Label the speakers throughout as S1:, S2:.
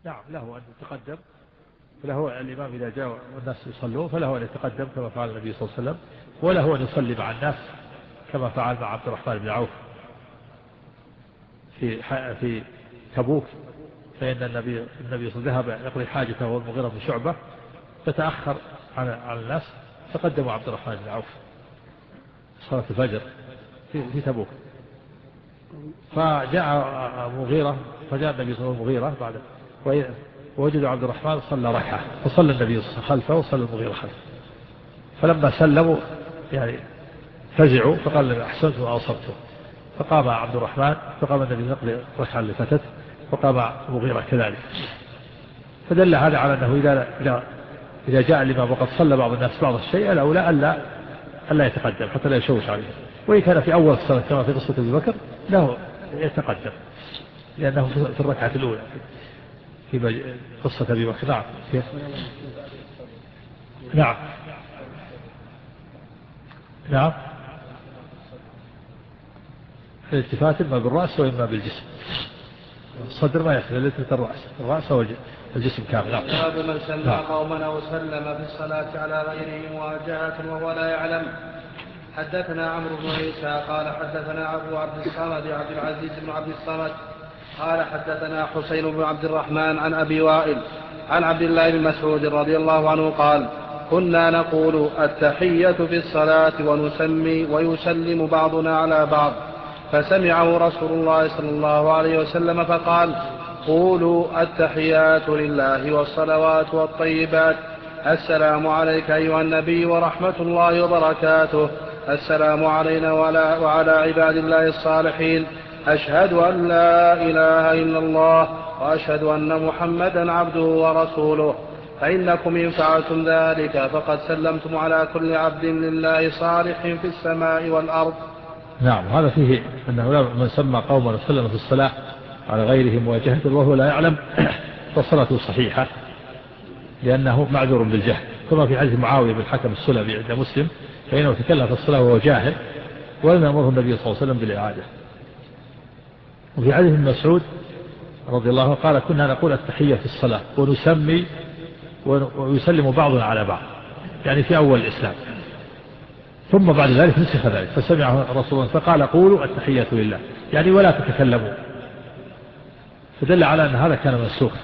S1: نعم له أن يتقدم، فله الإمام إذا جاء والناس يصلون فله أن يتقدم كما فعل النبي صلى الله عليه وسلم، وله أن يصلي مع الناس كما فعل مع عبد الرحمن بن عوف في تبوك، فإن النبي صلى الله عليه وسلم ذهب يقضي حاجته والمغيرة بن شعبة فتأخر على الناس، فقدموا عبد الرحمن بن عوف صلاة الفجر في تبوك. فجاء مغيرة، فجاء النبي صلى الله عليه وسلم مغيرة بعد ووجدوا عبد الرحمن صلى ركعة، فصلى النبي خلفه وصلى المغيرة خلفه، فلما سلموا يعني فزعوا فقال أحسنت وأصبت، فقام عبد الرحمن، فقام النبي يقضي ركعة اللي فاتت، فقام مغيرة كذلك. فدل هذا على أنه إذا جاء الإمام وقد صلى بعض الناس بعض الشيء الأولى ألا يتقدم حتى لا يشوش عليه، وإن كان في أول الصلاة كما في قصة أبي بكر له يتقدم لأنه في الركعة الأولى في قصة أبي بكر. نعم نعم نعم الالتفات إما بالرأس وإما بالجسم، الصدر ما يحتاج التفات الرأس والجسم كامل. نعم.
S2: باب من سمع قوما أو سلم في الصلاة على غيره مواجهة وهو لا يعلم. حدثنا عمرو بن عيسى قال حدثنا أبو عبد الصمد عبد العزيز بن عبد الصمد قال حدثنا حسين بن عبد الرحمن عن أبي وائل عن عبد الله بن مسعود رضي الله عنه قال كنا نقول التحية في الصلاة ونسمي ويسلم بعضنا على بعض، فسمعه رسول الله صلى الله عليه وسلم فقال قولوا التحيات لله والصلوات والطيبات، السلام عليك أيها النبي ورحمة الله وبركاته، السلام علينا وعلى عباد الله الصالحين، أشهد أن لا إله إلا الله وأشهد أن محمدا عبده ورسوله، فإنكم إن فعلتم ذلك فقد سلمتم على كل عبد لله صالح في السماء والأرض.
S1: نعم. هذا فيه أنه من سمى قوما وسلم في الصلاة على غيرهم مواجهة وهو لا يعلم فصلاته صحيحة لأنه معذور بالجهل، كما في حديث معاوية بن الحكم السلمي عند مسلم فإنه تكلم في الصلاة وهو جاهل ولم يأمره النبي صلى الله عليه وسلم بالإعادة. وفي حديث ابن مسعود رضي الله عنه قال كنا نقول التحية في الصلاة ونسمي ويسلم بعضنا على بعض، يعني في أول الإسلام، ثم بعد ذلك نسخ ذلك فسمعه رسول الله فقال قولوا التحية لله، يعني ولا تتكلموا، فدل على أن هذا كان منسوخا.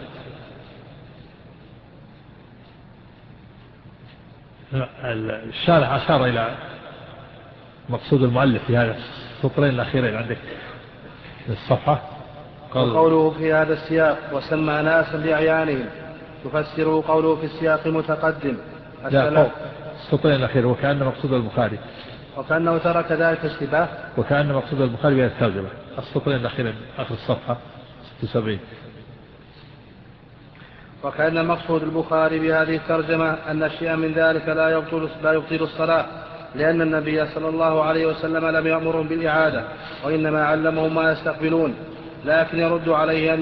S1: الشارح أشار إلى مقصود المؤلف في هذا السطرين الأخيرين عندك في الصفحة،
S2: وقوله في هذا السياق وسمى ناسا بأعيانهم تفسره قوله في السياق متقدم
S1: السطرين الأخير وكأن مقصود البخاري
S2: وكأنه ترك ذلك اشتباه،
S1: وكأن مقصود البخاري بهذه الترجمة. السطرين الأخير آخر الصفحة 76.
S2: وكأن المقصود البخاري بهذه الترجمة أن شيئا من ذلك لا يبطل الصلاة، لأن النبي صلى الله عليه وسلم لم يأمرهم بالإعادة وإنما علمهم ما يستقبلون، لكن يرد عليه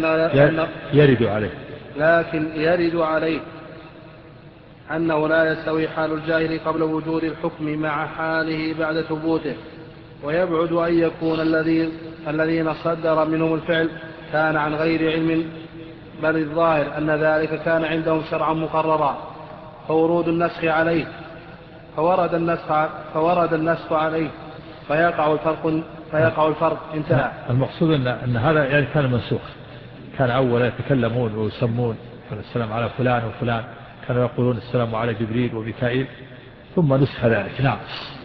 S2: يرد عليه أنه لا يستوي حال الجاهل قبل وجود الحكم مع حاله بعد ثبوته، ويبعد أن يكون الذين صدر منهم الفعل كان عن غير علم، بل الظاهر أن ذلك كان عندهم شرعا مقررا فورد النسخ عليه فيقع الفرق. انتهى.
S1: المقصود أن هذا يعني كان منسوخ، كان أولا يتكلمون ويسمون السلام على فلان وفلان، كانوا يقولون السلام على جبريل وميكائيل، ثم نسخ ذلك. نعم.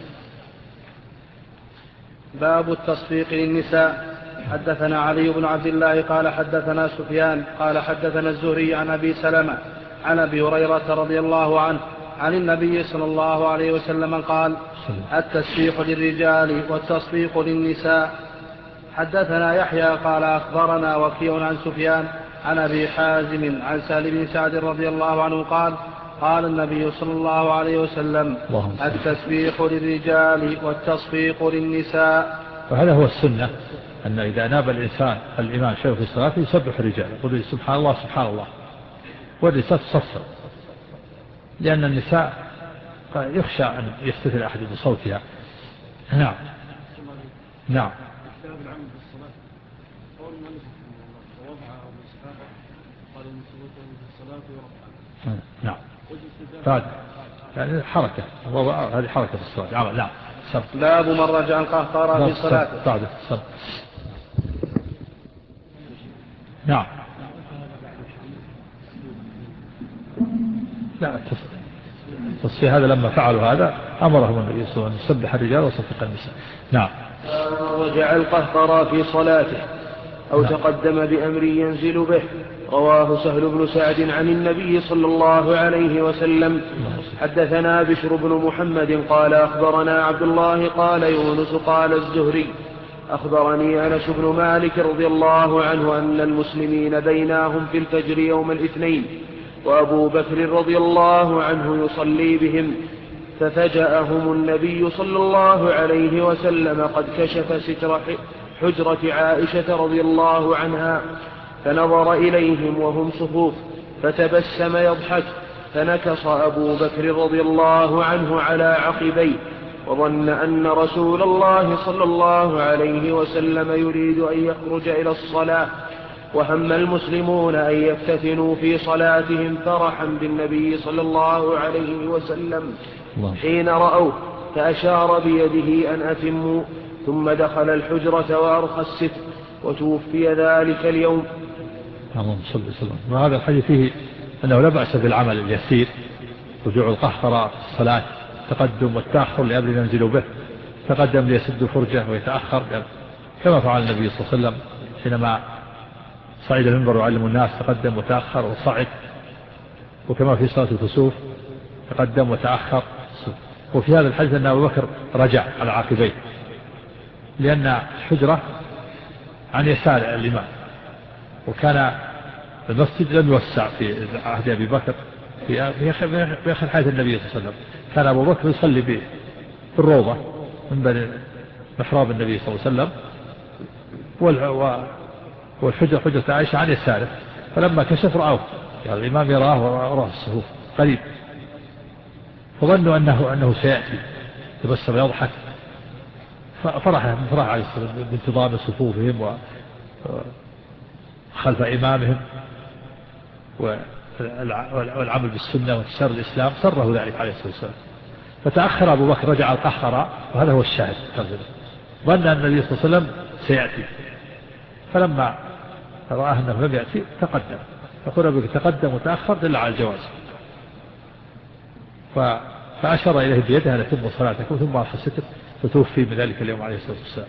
S2: باب التصفيق للنساء. حدثنا علي بن عبد الله قال حدثنا سفيان قال حدثنا الزهري عن أبي سلمة عن أبي هريرة رضي الله عنه عن النبي صلى الله عليه وسلم قال التسبيح للرجال والتصفيق للنساء. حدثنا يحيى قال أخبرنا وكيع عن سفيان عن أبي حازم عن سهل بن سعد رضي الله عنه قال قال النبي صلى الله عليه وسلم التسبيح للرجال والتصفيق للنساء.
S1: وهذا هو السنة، أن إذا ناب الإنسان الإمام شيء في الصلاة يسبح الرجال يقول سبحان الله سبحان الله، والنساء تصفر، لأن النساء يخشى أن يستثل أحد بصوتها. نعم. نعم.
S3: الكتاب العمل بالصلاة قول المؤلف رحمه الله ووضع أو مسحها قال
S1: نعم يعني حركة، هذه حركة في الصلاة عمل. نعم.
S2: باب من رجع القهقرى في صلاته.
S1: نعم. لا تصفيح هذا لما فعلوا هذا أمرهم النبي صلى الله عليه وسلم أن يسبح الرجال وصفق النساء. نعم.
S2: رجع القهقرى في صلاته أو تقدم بأمر ينزل به. رواه سهل بن سعد عن النبي صلى الله عليه وسلم. حدثنا بشر بن محمد قال أخبرنا عبد الله قال يونس قال الزهري أخبرني أنس بن مالك رضي الله عنه أن المسلمين بيناهم في الفجر يوم الاثنين وأبو بكر رضي الله عنه يصلي بهم، ففجأهم النبي صلى الله عليه وسلم قد كشف ستر حجرة عائشة رضي الله عنها، فنظر إليهم وهم صفوف فتبسم يضحك، فنكص أبو بكر رضي الله عنه على عقبيه، وظن أن رسول الله صلى الله عليه وسلم يريد أن يخرج إلى الصلاة، وهم المسلمون أن يفتتنوا في صلاتهم فرحا بالنبي صلى الله عليه وسلم حين رأوه، فأشار بيده أن أتموا، ثم دخل الحجرة وأرخى الستر، وتوفي ذلك اليوم.
S1: اللهم صل وسلم. وهذا الحديث فيه أنه لا بأس بالعمل اليسير، رجوع القهقرى في الصلاة، تقدم والتأخر لأمر ينزل به، تقدم ليسد فرجة ويتأخر كما فعل النبي صلى الله عليه وسلم حينما صعد المنبر وعلم الناس، تقدم وتأخر وصعد، وكما في صلاة الكسوف تقدم وتأخر. وفي هذا الحديث أن أبو بكر رجع على عقبيه، لأن الحجرة عن يسار الإمام، وكان المسجد لم يوسع في عهد أبي بكر في آخر حياة النبي صلى الله عليه وسلم. كان أبو بكر يصلي في الروضة من بين محراب النبي صلى الله عليه وسلم، والحجرة حجرة عائشة عن يساره، فلما كشف رأوه، يعني الإمام يراه وراء الصفوف قريب، فظنوا أنه سيأتي، تبسم يضحك، فرح عليه السلام بانتظام صفوفهم وخلف إمامهم والعمل بالسنة وانتشار الإسلام، سره ذلك عليه الصلاة والسلام. فتأخر أبو بكر رجع القهقرى، وهذا هو الشاهد، ظن أن النبي صلى الله عليه وسلم سيأتي، فلما رآه أنه لم يأتي تقدم. يقول أبو بكر تقدم وتأخر دل على الجواز، فأشار إليه بيده أن أتم صلاتكم، ثم أرخى الستر، فتوفي من ذلك اليوم عليه الصلاة والسلام.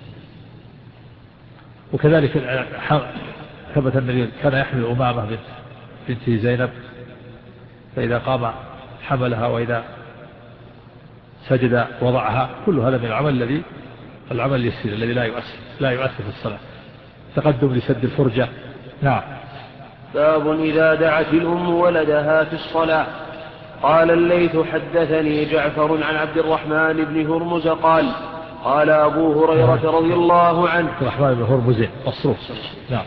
S1: وكذلك ثبت النبي كان يحمل أمامة بنت زينب، فإذا قام حملها، وإذا سجد وضعها، كل هذا من العمل اليسير الذي لا يؤثر في الصلاة، تقدم لسد الفرجة. نعم.
S2: باب إذا دعت الأم ولدها في الصلاة. قال الليث حدثني جعفر عن عبد الرحمن بن هرمز قال أبو هريرة رضي الله عنه.
S1: عبد الرحمن بن هرمز مصروف. نعم.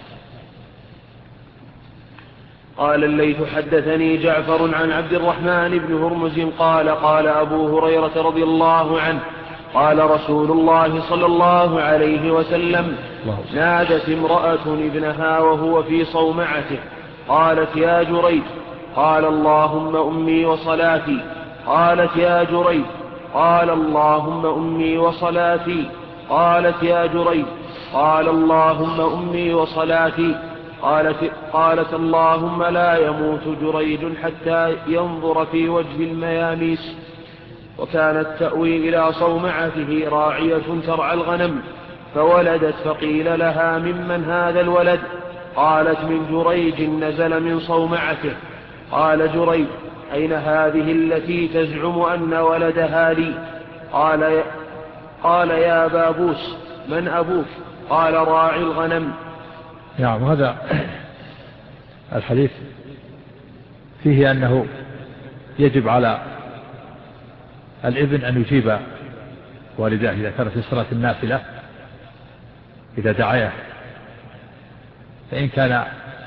S2: قال الليث حدثني جعفر عن عبد الرحمن بن هرمز قال أبو هريرة رضي الله عنه قال رسول الله صلى الله عليه وسلم نادت امرأة ابنها وهو في صومعته، قالت يا جريج، قال اللهم أمي وصلاتي، قالت يا جريج، قال اللهم أمي وصلاتي، قالت يا جريج، قال اللهم أمي وصلاتي، قالت اللهم لا يموت جريج حتى ينظر في وجه المياميس. وكانت تأوي إلى صومعته راعية ترعى الغنم، فولدت، فقيل لها ممن هذا الولد؟ قالت من جريج نزل من صومعته. قال جريج أين هذه التي تزعم أن ولدها لي؟ قال يا بابوس من أبوك؟ قال راعي الغنم.
S1: نعم. هذا الحديث فيه أنه يجب على الابن أن يجيب والداه إذا كان في صلاة النافلة، إذا دعاه، فإن كان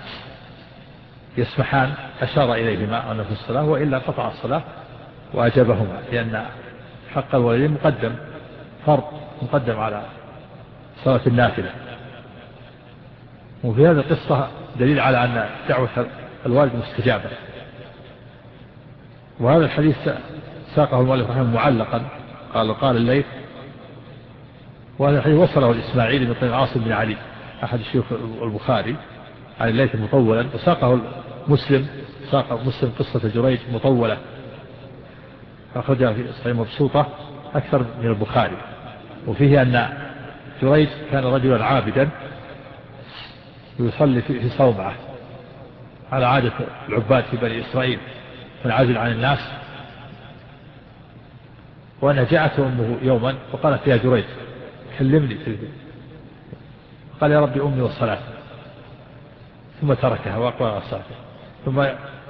S1: يسمحان أشار إليهما أنه في الصلاة، وإلا قطع الصلاة وأجابهما، لأن حق الوالدين فرض مقدم على صلاة النافلة. وفي هذه القصة دليل على أن دعوة الوالد مستجابة. وهذا الحديث ساقه المؤلف رحمه معلقا، قال الليث، وهذا الحديث وصله الإسماعيلي من طريق عاصم بن علي أحد الشيوخ البخاري عن الليث مطولا، وساقه مسلم قصة جريج مطولة أخرجها في صحيح مبسوطة أكثر من البخاري. وفيه أن جريج كان رجلا عابدا ويصلي في صومعة على عادة العباد في بني إسرائيل فانعزل عن الناس، وأن جاءته أمه يوما وقالت يا جريج كلمني في البيت، قال يا ربي أمي والصلاة، ثم تركها وأقوى الصلاة. ثم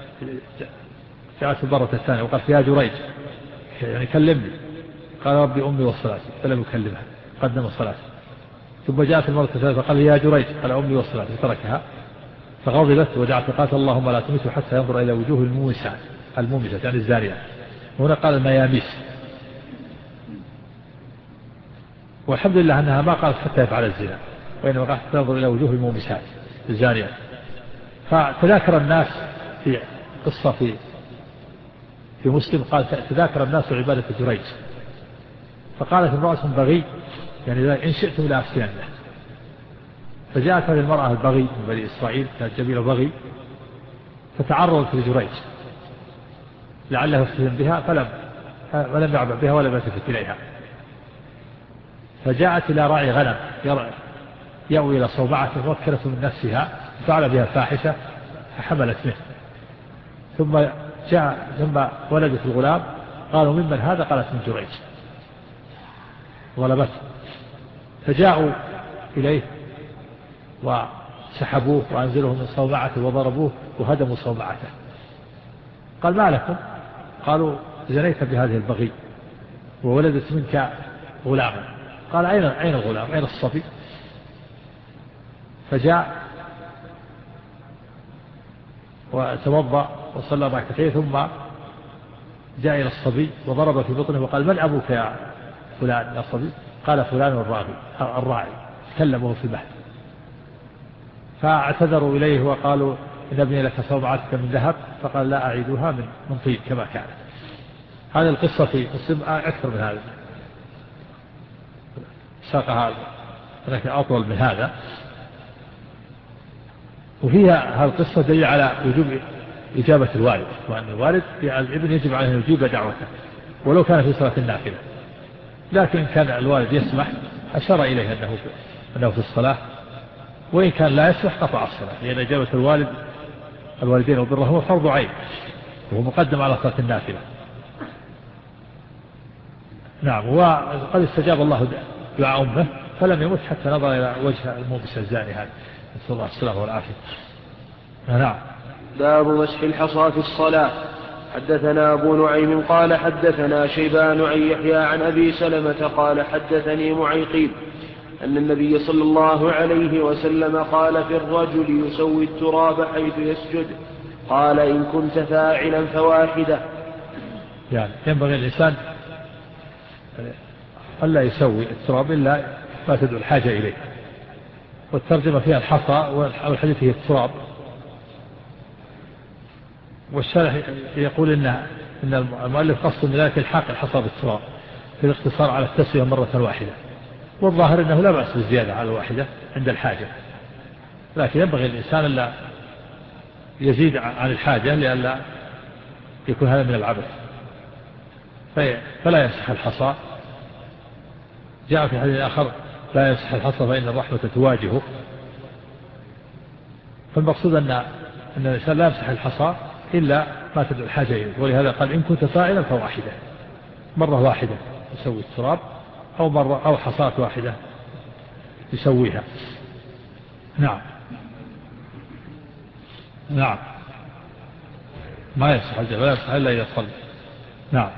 S1: جاءته المرة الثانية وقالت يا جريج يعني كلمني، قال ربي أمي والصلاة، فلم يكلمها قدم الصلاة. ثم جاءت المرة الثالثة فقال يا جريج قال أمي والصلاة فتركها، فغضبت ودعت قالت اللهم لا تمسه حتى ينظر إلى وجوه المومسات يعني الزانيات. هنا قال المياميس، والحمد لله أنها ما قالت حتى يفعل الزنا، وإنما قالت تنظر إلى وجوه المومسات الزانيات. فتذاكر الناس في قصة في مسلم قال تذاكر الناس عبادة جريج، فقالت امرأة بغي يعني إن شئتم لا أفتننه. فجاءت هذه المرأة البغي من بني إسرائيل كانت جميلة بغي، فتعرضت لجريج لعله يفتن بها فلم يعبأ بها ولم يلتفت إليها. فجاءت إلى راعي غنم يأوي إلى صومعة وكلت من نفسها فعل بها فاحشة فحملت منه. ثم ولدت الغلام، قالوا ممن هذا؟ قالت من جريج، ظلمته. فجاءوا إليه وسحبوه وأنزلوه من صومعته وضربوه وهدموا صومعته. قال ما لكم؟ قالوا زنيت بهذه البغي وولدت منك غلاما. قال أين الغلام؟ أين الصبي؟ فجاء وتوضأ وصلى ركعتين ثم جاء إلى الصبي وضرب في بطنه وقال من أبوك يا فلان يا صبي؟ قال فلان الراعي، كلمه في المهد. فاعتذروا إليه وقالوا إن ابني لك صومعتك من ذهب، فقال لا أعيدها من طين كما كانت. هذه القصة في مسلم أكثر من هذا، ساقها لكن أطول من هذا. وفيها هذه القصة دليل على وجوب إجابة الوالد، وأن الوالد الابن يجب عليه أن يجيب دعوته ولو كان في صلاة النافلة، لكن كان الوالد يسمح أشار إليه أنه في الصلاة، وإن كان لا يسمح قطع الصلاة، لأن إجابة الوالدين وبرهما هو فرض عين وهو مقدم على صلاة النافلة. نعم. وقد استجاب الله دعاء أمه فلم يمت حتى نظر إلى وجه الموبس الزاني هذا، نسأل الله السلامة والعافية. نعم.
S3: باب مسح الحصى في الصلاة. حدثنا أبو نعيم قال حدثنا شيبان عن يحيى عن أبي سلمة قال حدثني معيقيب أن النبي صلى الله عليه وسلم قال في الرجل يسوي التراب حيث يسجد، قال إن كنت فاعلا فواحدة.
S1: يعني ينبغي الإنسان ألا يسوي التراب إلا ما تدعو الحاجة إليه، والترجمة فيها الحصى والحديث هي التراب. والشارح يقول إن المؤلف قصد من ذلك الحاق الحصى بالتراب في الاقتصار على التسوية مرة واحدة، والظاهر أنه لا بأس بالزيادة على الواحدة عند الحاجة، لكن ينبغي الإنسان ألا يزيد عن الحاجة لئلا يكون هذا من العبث، فلا يمسح الحصى. جاء في حديث آخر لا يمسح الحصى فإن الرحمة تواجهه. فالمقصود أن الإنسان لا يمسح الحصى إلا ما تدعو الحاجة إليه، ولهذا قال إن كنت فاعلا فواحدة، مرة واحدة يسوي التراب أو حصاة واحدة يسويها. نعم. نعم. ما يمسح الجبل ولا يمسح إلا إذا صلى. نعم.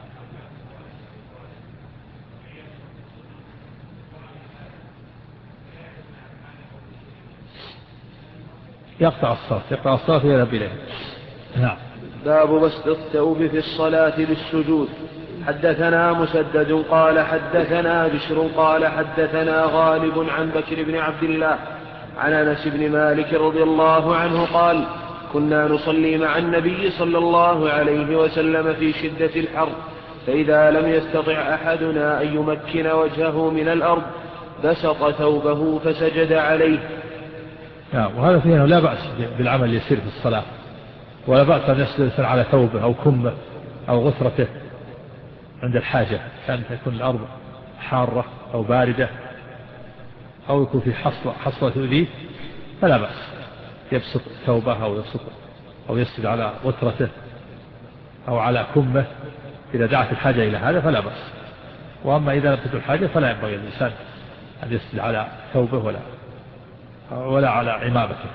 S1: يقطع الصلاة ويذهب إليه. نعم.
S3: باب بسط الثوب في الصلاة للسجود. حدثنا مسدد قال حدثنا بشر قال حدثنا غالب عن بكر بن عبد الله عن أنس بن مالك رضي الله عنه قال: كنا نصلي مع النبي صلى الله عليه وسلم في شدة الحر، فإذا لم يستطع أحدنا أن يمكن وجهه من الأرض بسط ثوبه فسجد عليه.
S1: وهذا فيه أنه لا بأس بالعمل اليسير في الصلاة، ولا بأس أن يسجد على ثوبه أو كمه أو غثرته عند الحاجة، كان تكون الأرض حارة أو باردة أو يكون في حصوة تؤذيه فلا بأس يبسط ثوبه أو يسجد على غثرته أو على كمه إذا دعت الحاجة إلى هذا فلا بأس. وأما إذا لم تكن الحاجة فلا ينبغي الإنسان أن يسجد على ثوبه ولا على عمامته.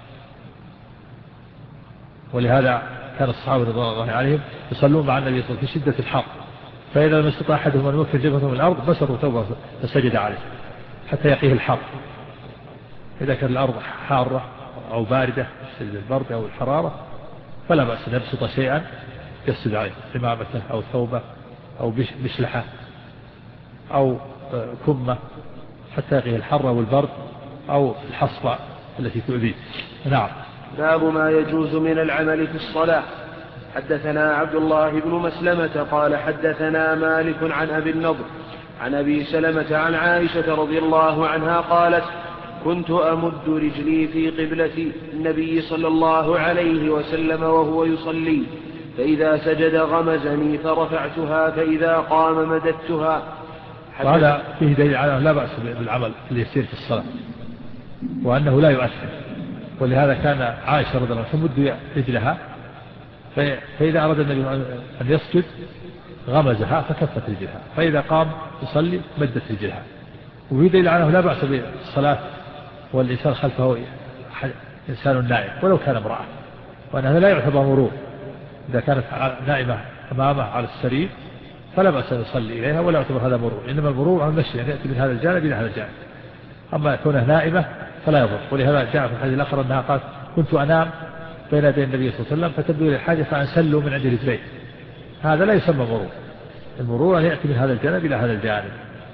S1: ولهذا كان الصحابة رضي الله عليهم يصلون مع النبي صلى الله عليه وسلم في شدة الحر، فإذا لم يستطع أحدهم أن يمكن جبهته من الأرض بسطوا ثوبه فسجد عليه حتى يقيه الحر. إذا كان الأرض حارة أو باردة شديد البرد أو الحرارة فلا بأس أن يبسط شيئا يسجد عليه، عمامته أو ثوبه أو بشلحه أو كمه حتى يقيه الحر والبرد أو الحصبة التي تؤذيه. نعم.
S3: باب ما يجوز من العمل في الصلاة. حدثنا عبد الله بن مسلمة قال حدثنا مالك عن أبي النضر عن أبي سلمة عن عائشة رضي الله عنها قالت: كنت أمد رجلي في قبلة النبي صلى الله عليه وسلم وهو يصلي، فإذا سجد غمزني فرفعتها، فإذا قام مددتها.
S1: وهذا فيه دليل على لا بأس بالعمل اليسير في الصلاة وأنه لا يؤثر. ولهذا كان عائشة رضي الله عنها تمد رجلها، فإذا أراد النبي أن يسجد غمزها فكفت رجلها، فإذا قام يصلي مدت رجلها. وفي دليل على أنه لا بأس بالصلاة والإنسان خلفه إنسان نائم ولو كان امرأة، وأن هذا لا يعتبر مرور. إذا كانت نائمة أمامه على السرير فلا بأس أن يصلي إليها ولا يعتبر هذا مرور، إنما المرور عن المشي أن يأتي من هذا الجانب إلى هذا الجانب، أما كونها نائمة فلا يضر. ولهذا جاء في الحديث الآخر أنها قالت: كنت أنام بين يدي النبي صلى الله عليه وسلم فتبدو لي الحاجة فأنسل من عند رجليه. هذا لا يسمى مرور، المرور أن يأتي من هذا الجانب إلى هذا الجانب.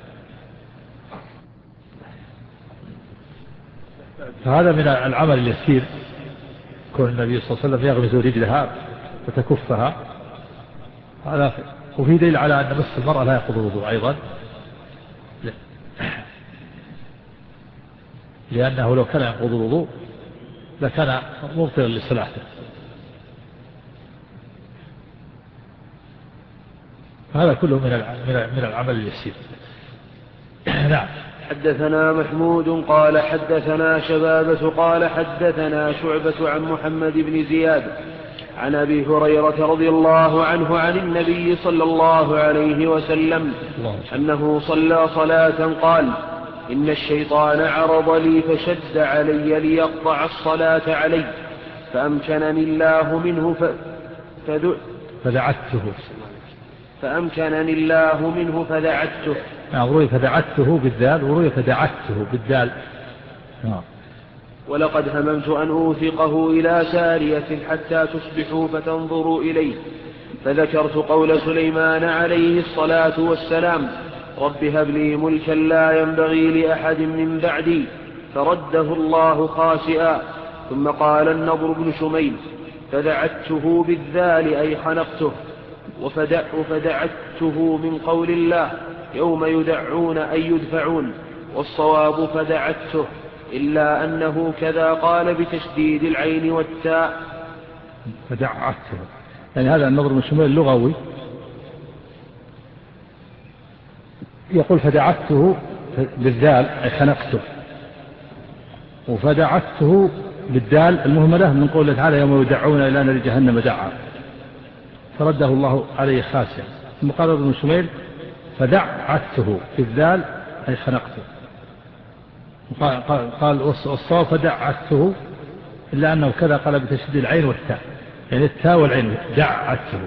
S1: فهذا من العمل اليسير، كون النبي صلى الله عليه وسلم يغمز رجلها وتكفها، هذا. وفي دليل على أن مس المرأة لا يقضي الوضوء أيضا، لأنه لو كان ينقض الوضوء لكان مبطلا لصلاته. هذا كله من العمل اليسير. نعم.
S3: حدثنا محمود قال حدثنا شبابة قال حدثنا شعبة عن محمد بن زياد عن أبي هريرة رضي الله عنه عن النبي صلى الله عليه وسلم أنه صلى صلاة قال: إن الشيطان عرض لي فشد علي ليقطع الصلاة علي، فأمكنني الله منه فدعته.
S1: روي فدعته بالذال وروي فدعته بالدال.
S3: ولقد هممت أن أوثقه إلى سارية حتى تصبحوا فتنظروا إليه، فذكرت قول سليمان عليه الصلاة والسلام: رب هب لي ملكا لا ينبغي لأحد من بعدي، فرده الله خاسئا. ثم قال النضر بن شميل: فدعته بالذال أي خنقته، وفدعته من قول الله يوم يدعون أي يدفعون، والصواب فدعته، إلا أنه كذا قال بتشديد العين والتاء.
S1: فدعته يعني هذا النضر بن شميل اللغوي يقول فدعته بالذال أي خنقته، وفدعته بالدال المهملة من قوله تعالى يوم يدعون إلى نار جهنم دعا، فرده الله عليه خاسئا. ثم قال ابن شميل فدعته بالذال أي خنقته، قال والصواب فدعته، إلا أنه كذا قال بتشديد العين والتاء، يعني التاء والعين دعته،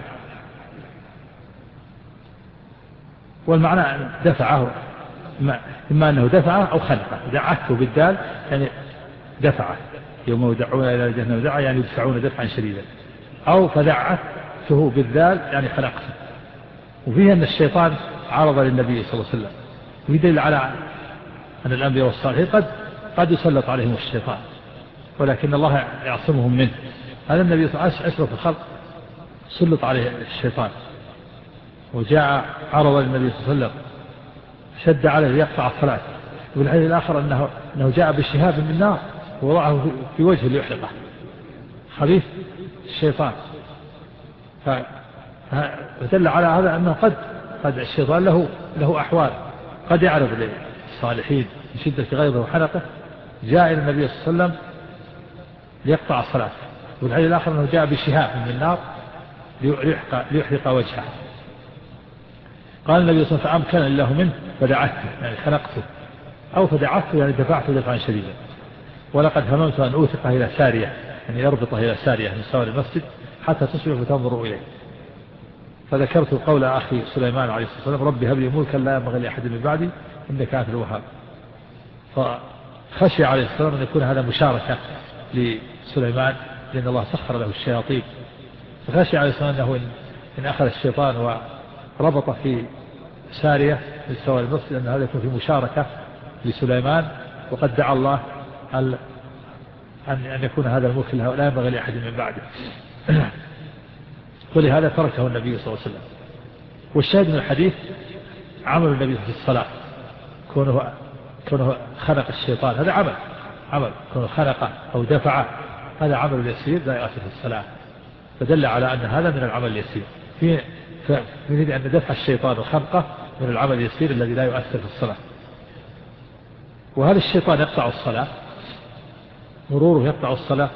S1: والمعنى دفعه، إما أنه دفعه أو خنقه. دعته بالدال يعني دفعه، يوم يدعون إلى جهنم دعا يعني يدفعون دفعا شديدا، أو فدعته بالذال يعني خنقته. وفيه أن الشيطان عرض للنبي صلى الله عليه وسلم، ويدل على أن الأنبياء والصالحين قد قد يسلط عليهم الشيطان ولكن الله يعصمهم منه. هذا النبي صلى الله عليه وسلم أشرف الخلق سلط عليه الشيطان، وجاء عرض النبي صلى الله عليه وسلم شد عليه ليقطع الصلاة. وفي الحديث الآخر أنه جاء بشهاب من نار ووضعه في وجهه ليحرقه، خبيث الشيطان. فدل على هذا أنه قد الشيطان له أحوال، قد يعرض للصالحين من شدة غيظه وحنقه. جاء إلى النبي صلى الله عليه وسلم ليقطع الصلاة، والحديث الآخر أنه جاء بشهاب من نار ليحرق وجهه. قال النبي صلى الله عليه وسلم: أمكن الله منه فدعته، يعني خنقته، أو فدعته يعني دفعته دفعا شديدا. ولقد هممت أن أوثقه إلى سارية، يعني يربطه إلى سارية من سوار المسجد حتى تصبح فتنظر إليه. فذكرت قول أخي سليمان عليه الصلاة والسلام: ربي هب لي ملكا لا ينبغي لأحد من بعدي إنك أنت الوهاب. فخشي عليه الصلاة والسلام أن يكون هذا مشاركة لسليمان، لأن الله سخر له الشياطين. فخشي عليه الصلاة والسلام أنه إن أخذ الشيطان وربط في سارية من سوار المسجد أن هذا يكون في مشاركة لسليمان، وقد دعا الله أن يكون هذا الملك لا ينبغي لأحد من بعده. ولهذا تركه النبي صلى الله عليه وسلم. والشاهد من الحديث عمل النبي في الصلاة، كونه خنق الشيطان هذا عمل، كونه خنقه أو دفعه هذا عمل يسير لا يؤثر في الصلاة، فدل على أن هذا من العمل اليسير. فنريد أن دفع الشيطان وخنقه من العمل اليسير الذي لا يؤثر في الصلاة. وهل الشيطان يقطع الصلاة؟ مروره يقطع الصلاة؟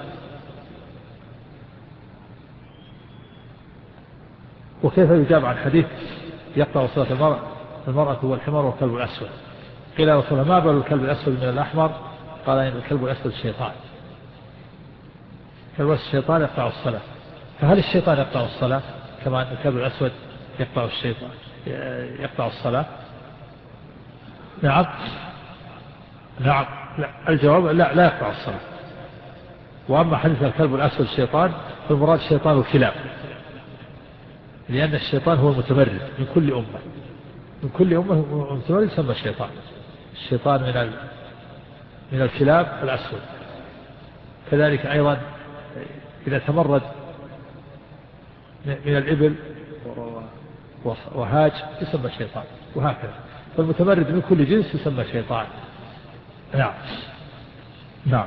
S1: وكيف يجاب عن حديث يقطع صلاة المرأة والحمار والكلب الأسود؟ قيل يا رسول الله: ما بال الكلب الأسود من الأحمر؟ قال: إن الكلب الأسود الشيطان. الكلب الأسود الشيطان يقطع الصلاة. فهل الشيطان يقطع الصلاة كما أن الكلب الأسود يقطع الصلاة؟ نعم. لا، الجواب لا يقطع الصلاة. وأما حديث الكلب الأسود الشيطان فالمراد الشيطان الكلاب، لأن الشيطان هو المتمرد من كل أمة المتمرد يسمى الشيطان. الشيطان من الكلاب الأسود. كذلك أيضا إذا تمرد من الإبل وهاج يسمى الشيطان، وهكذا. فالمتمرد من كل جنس يسمى الشيطان. نعم.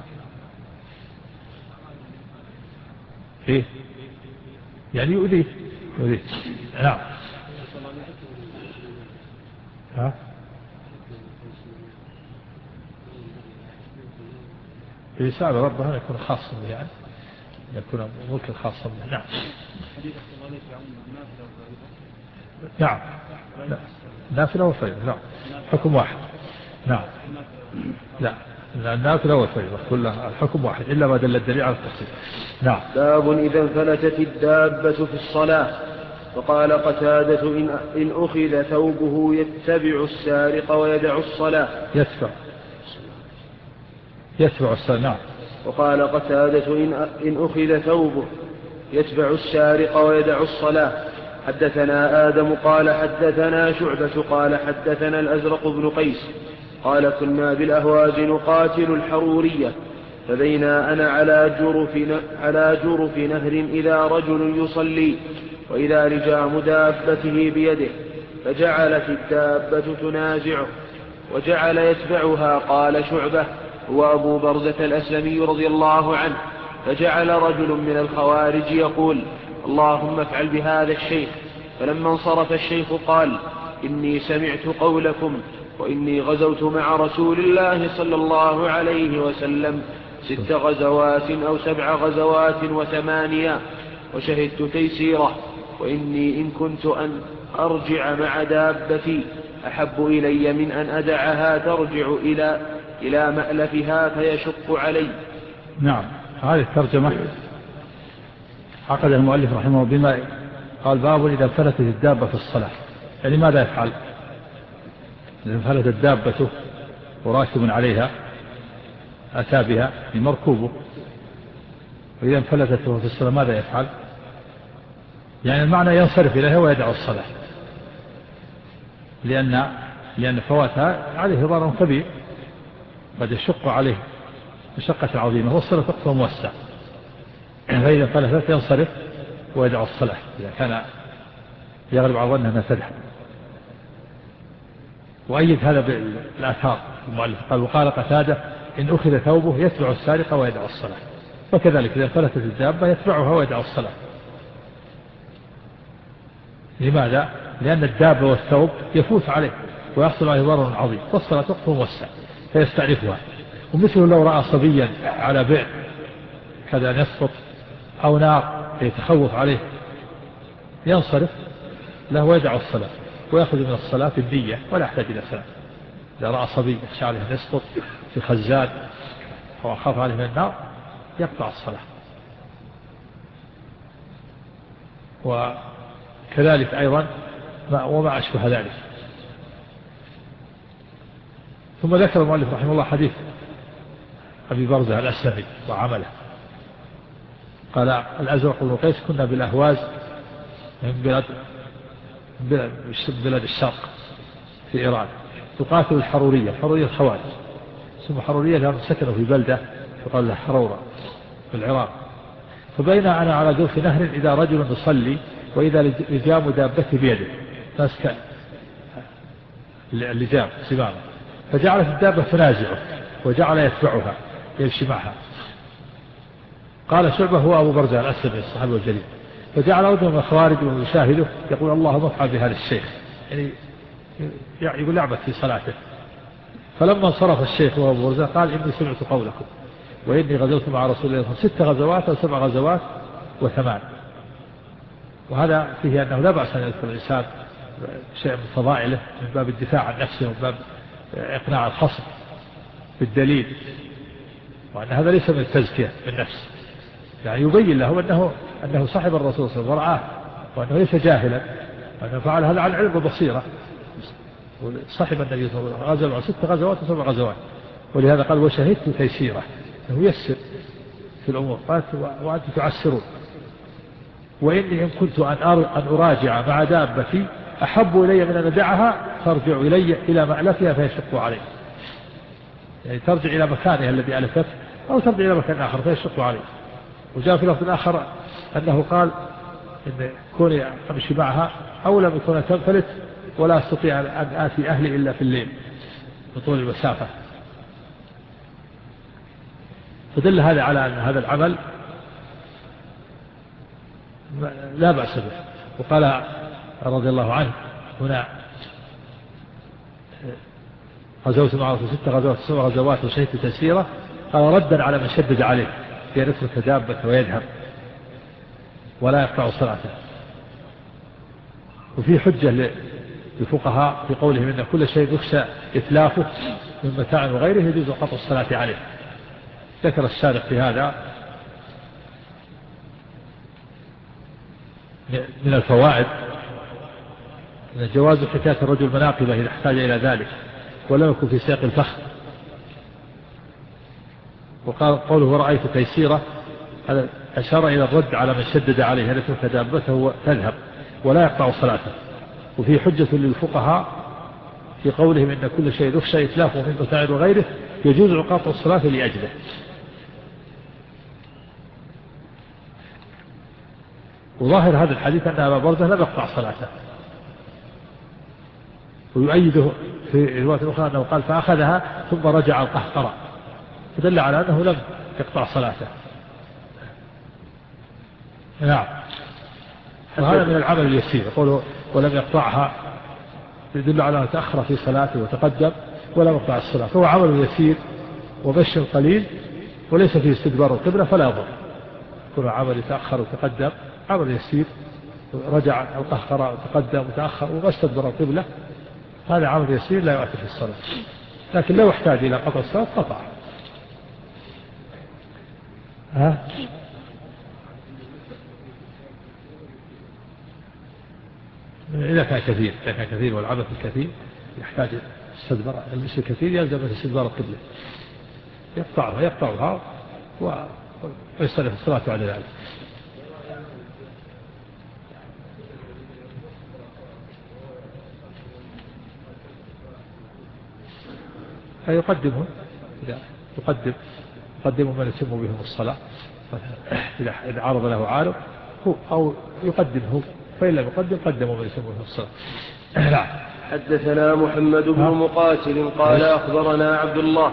S1: إيه؟ يعني يؤذيه. نعم. يسأل ربه أن يكون خاصا به، يعني يكون ملكا خاصا به. نعم. نعم. نافلة وفريضة. نعم. حكم واحد. نعم. لا، النافلة والفريضة كلها الحكم واحد إلا ما دل الدليل على التخصيص. نعم.
S3: باب إذا انفلتت الدابة في الصلاة. وقال قتادة: إن أخذ ثوبه يتبع السارق ويدع الصلاة.
S1: يتبع الصلاة. نعم.
S3: وقال قتادة: إن أخذ ثوبه يتبع السارق ويدع الصلاة. حدثنا آدم قال حدثنا شعبة قال حدثنا الأزرق بن قيس قال: كنا بالأهواز نقاتل الحرورية، فبينا أنا على جرف نهر إذا رجل يصلي وإذا لجام دابته بيده، فجعلت الدابة تنازعه وجعل يتبعها. قال شعبة: هو أبو برزة الأسلمي رضي الله عنه. فجعل رجل من الخوارج يقول: اللهم افعل بهذا الشيخ. فلما انصرف الشيخ قال: إني سمعت قولكم، وإني غزوت مع رسول الله صلى الله عليه وسلم 6 غزوات أو 7 غزوات و8، وشهدت تيسيره، وإني إن كنت أن أرجع مع دابتي أحب إلي من أن أدعها ترجع إلى مألفها فيشق علي.
S1: نعم. هذه الترجمة عقد المؤلف رحمه بما قال: باب إذا انفلتت الدابة في الصلاة. يعني ماذا يفعل إذا انفلتت الدابة وراكب عليها أتى بها مركوبه، وإذا انفلتت في الصلاة ماذا يفعل؟ يعني المعنى ينصرف إليها ويدع الصلاة، لأن فواتها عليه ضرر كبير، قد يشق عليه مشقة عظيمة، والصلاة وقت موسع، فإذا فلتت ينصرف ويدع الصلاة إذا كان يغلب على ظنه أنها تذهب. وأيد هذا بالآثار المؤلف قال وقال قتادة إن أخذ ثوبه يتبع السارق ويدع الصلاة، وكذلك إذا فلتت الدابة يتبعها ويدع الصلاة. لماذا؟ لأن الدابة والثوب يفوت عليه ويحصل عليه ضرر عظيم، والصلاة وقت موسع فيستعرفها. ومثله لو رأى صبيا على بئر كذا أن يسقط أو نار يتخوف عليه ينصرف له ويدع الصلاة ويأخذ من الصلاة النية ولا يحتاج إلى سلام. إذا رأى صبي يخشى عليه أن يسقط في خزان أو أخاف عليه من النار يقطع الصلاة. وكذلك أيضا وما أشبه ذلك. ثم ذكر المؤلف رحمه الله حديث أبي برزة الأسلمي وعمله. قال الأزرق بن قيس كنا بالأهواز من بلاد الشرق في إيران تقاتل الحرورية الخوارج، ثم حرورية لهم سكنوا في بلدة يقال لها حرورة في العراق. فبين أنا على جوف نهر إذا رجل يصلي وإذا لجام دابته بيده ماسك اللجام سبابة، فجعلت الدابة تنازعه وجعل يتبعها يمشي معها. قال شعبة هو أبو برزة الأسلمي الصحابي الجليل، فجعل أودهم من الخوارج ويشاهده يقول اللهم افعل بهذا الشيخ، يعني يقول لعبت في صلاته. فلما انصرف الشيخ وأبو برزة قال إني سمعت قولكم وإني غزوت مع رسول الله 6 غزوات أو 7 غزوات و8. وهذا فيه أنه لا بأس أن يذكر الإنسان شيء من فضائله من باب الدفاع عن نفسه ومن باب إقناع الخصم بالدليل، وأن هذا ليس من التزكية بالنفس، يعني يبين له أنه صاحب الرسول صلى الله عليه وسلم ورعاه، وأنه ليس جاهلا، وأنه فعل هذا عن علم وبصيرة. صاحب النبي صلى الله عليه وسلم غزو 6 غزوات و7 غزوات، ولهذا قال وشهدت تيسيره، أنه يسر في الأمور وأنتم تعسرون. وإني إن كنت أن أراجع مع دابتي أحب إلي من أن أدعها ترجع إلي إلى مألفها فيشق علي، يعني ترجع إلى مكانها الذي ألفت أو ترجع إلى مكان آخر فيشق علي. وجاء في لفظ آخر أنه قال إن كوني أمشي معها أولى من كونها تنفلت ولا أستطيع أن آتي أهلي إلا في الليل بطول المسافة. فدل هذا على أن هذا العمل لا بأس به. وقال رضي الله عنه هنا غزوت معه في 6 غزوات 7 غزوات وشهدت تسيرة، قال ردا على من شدد عليه بأن يترك دابة ويذهب ولا يقطع صلاته. وفي حجة للفقهاء في قولهم إن كل شيء يخشى إتلافه من متاع وغيره يجوز قطع الصلاة عليه. ذكر الشارح في هذا من الفوائد أن جواز حكاية الرجل مناقبه إذا احتاج إلى ذلك ولم يكن في سياق الفخر. وقال قوله ورأيت تيسيره هذا أشار إلى الرد على من شدد عليه أن يترك دابته تذهب ولا يقطع صلاته. وفي حجة للفقهاء في قولهم إن كل شيء يخشى إتلافه من متاع وغيره يجوز قطع الصلاة لأجله. وظاهر هذا الحديث أن أبا برزة لم يقطع صلاته، ويؤيده في رواية أخرى أنه قال فأخذها ثم رجع القهقرة، فدل على أنه لم يقطع صلاته. نعم. وهذا من العمل اليسير قوله ولم يقطعها يدل على أنه تأخر في صلاته وتقدم ولم يقطع الصلاة، فهو عمل يسير ومشي قليل وليس فيه استدبار القبلة فلا يضر. كل عمل يتأخر وتقدم عمل يسير، رجع القهقرة وتقدم وتأخر وما استدبر القبلة، هذا عمل يسير لا يؤثر في الصلاة. لكن لو احتاج إلى قطع الصلاة قطع. إذا كان كثير والعبث الكثير يحتاج استدبار المشي الكثير يلزم استدبار القبلة يقطعها ويصرف الصلاة بعد ذلك. فيقدمه إذا يقدم من يتم بهم الصلاة إذا عرض له عارض أو يقدمه، فإن لم يقدم قدموا من يتم بهم الصلاة. نعم.
S3: حدثنا محمد بن مقاتل قال أخبرنا عبد الله.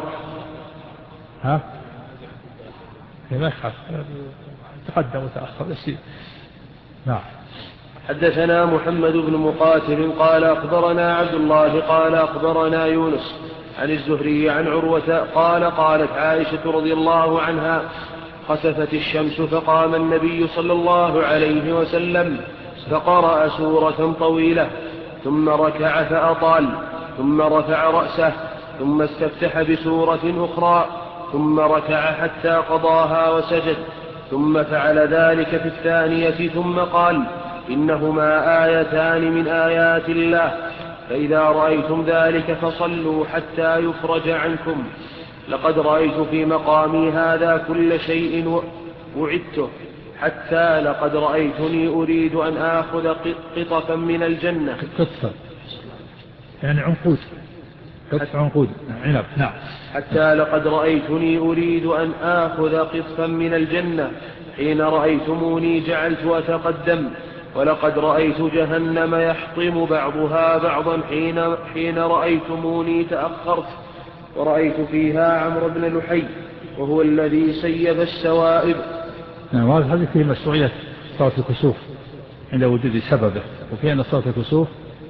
S1: ما يخاف تقدم وتأخر يسير. نعم.
S3: حدثنا محمد بن مقاتل قال أخبرنا عبد الله قال أخبرنا يونس عن الزهري عن عروة قال قالت عائشة رضي الله عنها خسفت الشمس فقام النبي صلى الله عليه وسلم فقرأ سورة طويلة ثم ركع فأطال ثم رفع رأسه ثم استفتح بسورة أخرى ثم ركع حتى قضاها وسجد ثم فعل ذلك في الثانية ثم قال إنهما آيتان من آيات الله فإذا رأيتم ذلك فصلوا حتى يفرج عنكم لقد رأيت في مقامي هذا كل شيء وعدته حتى لقد رأيتني أريد أن آخذ قطفا من الجنة.
S1: قطفا يعني عنقود، قطف عنقود عنب. نعم.
S3: حتى لقد رأيتني أريد أن آخذ قطفا من الجنة حين رأيتموني جعلت أتقدم ولقد رأيت جهنم يحطم بعضها بعضا حين رأيتموني تأخرت ورأيت فيها عمرو بن لحي وهو الذي سيب السوائب.
S1: نعم. هذا الحديث فيه مشروعية صلاة الكسوف عند وجود سببه، وفي أن صلاة الكسوف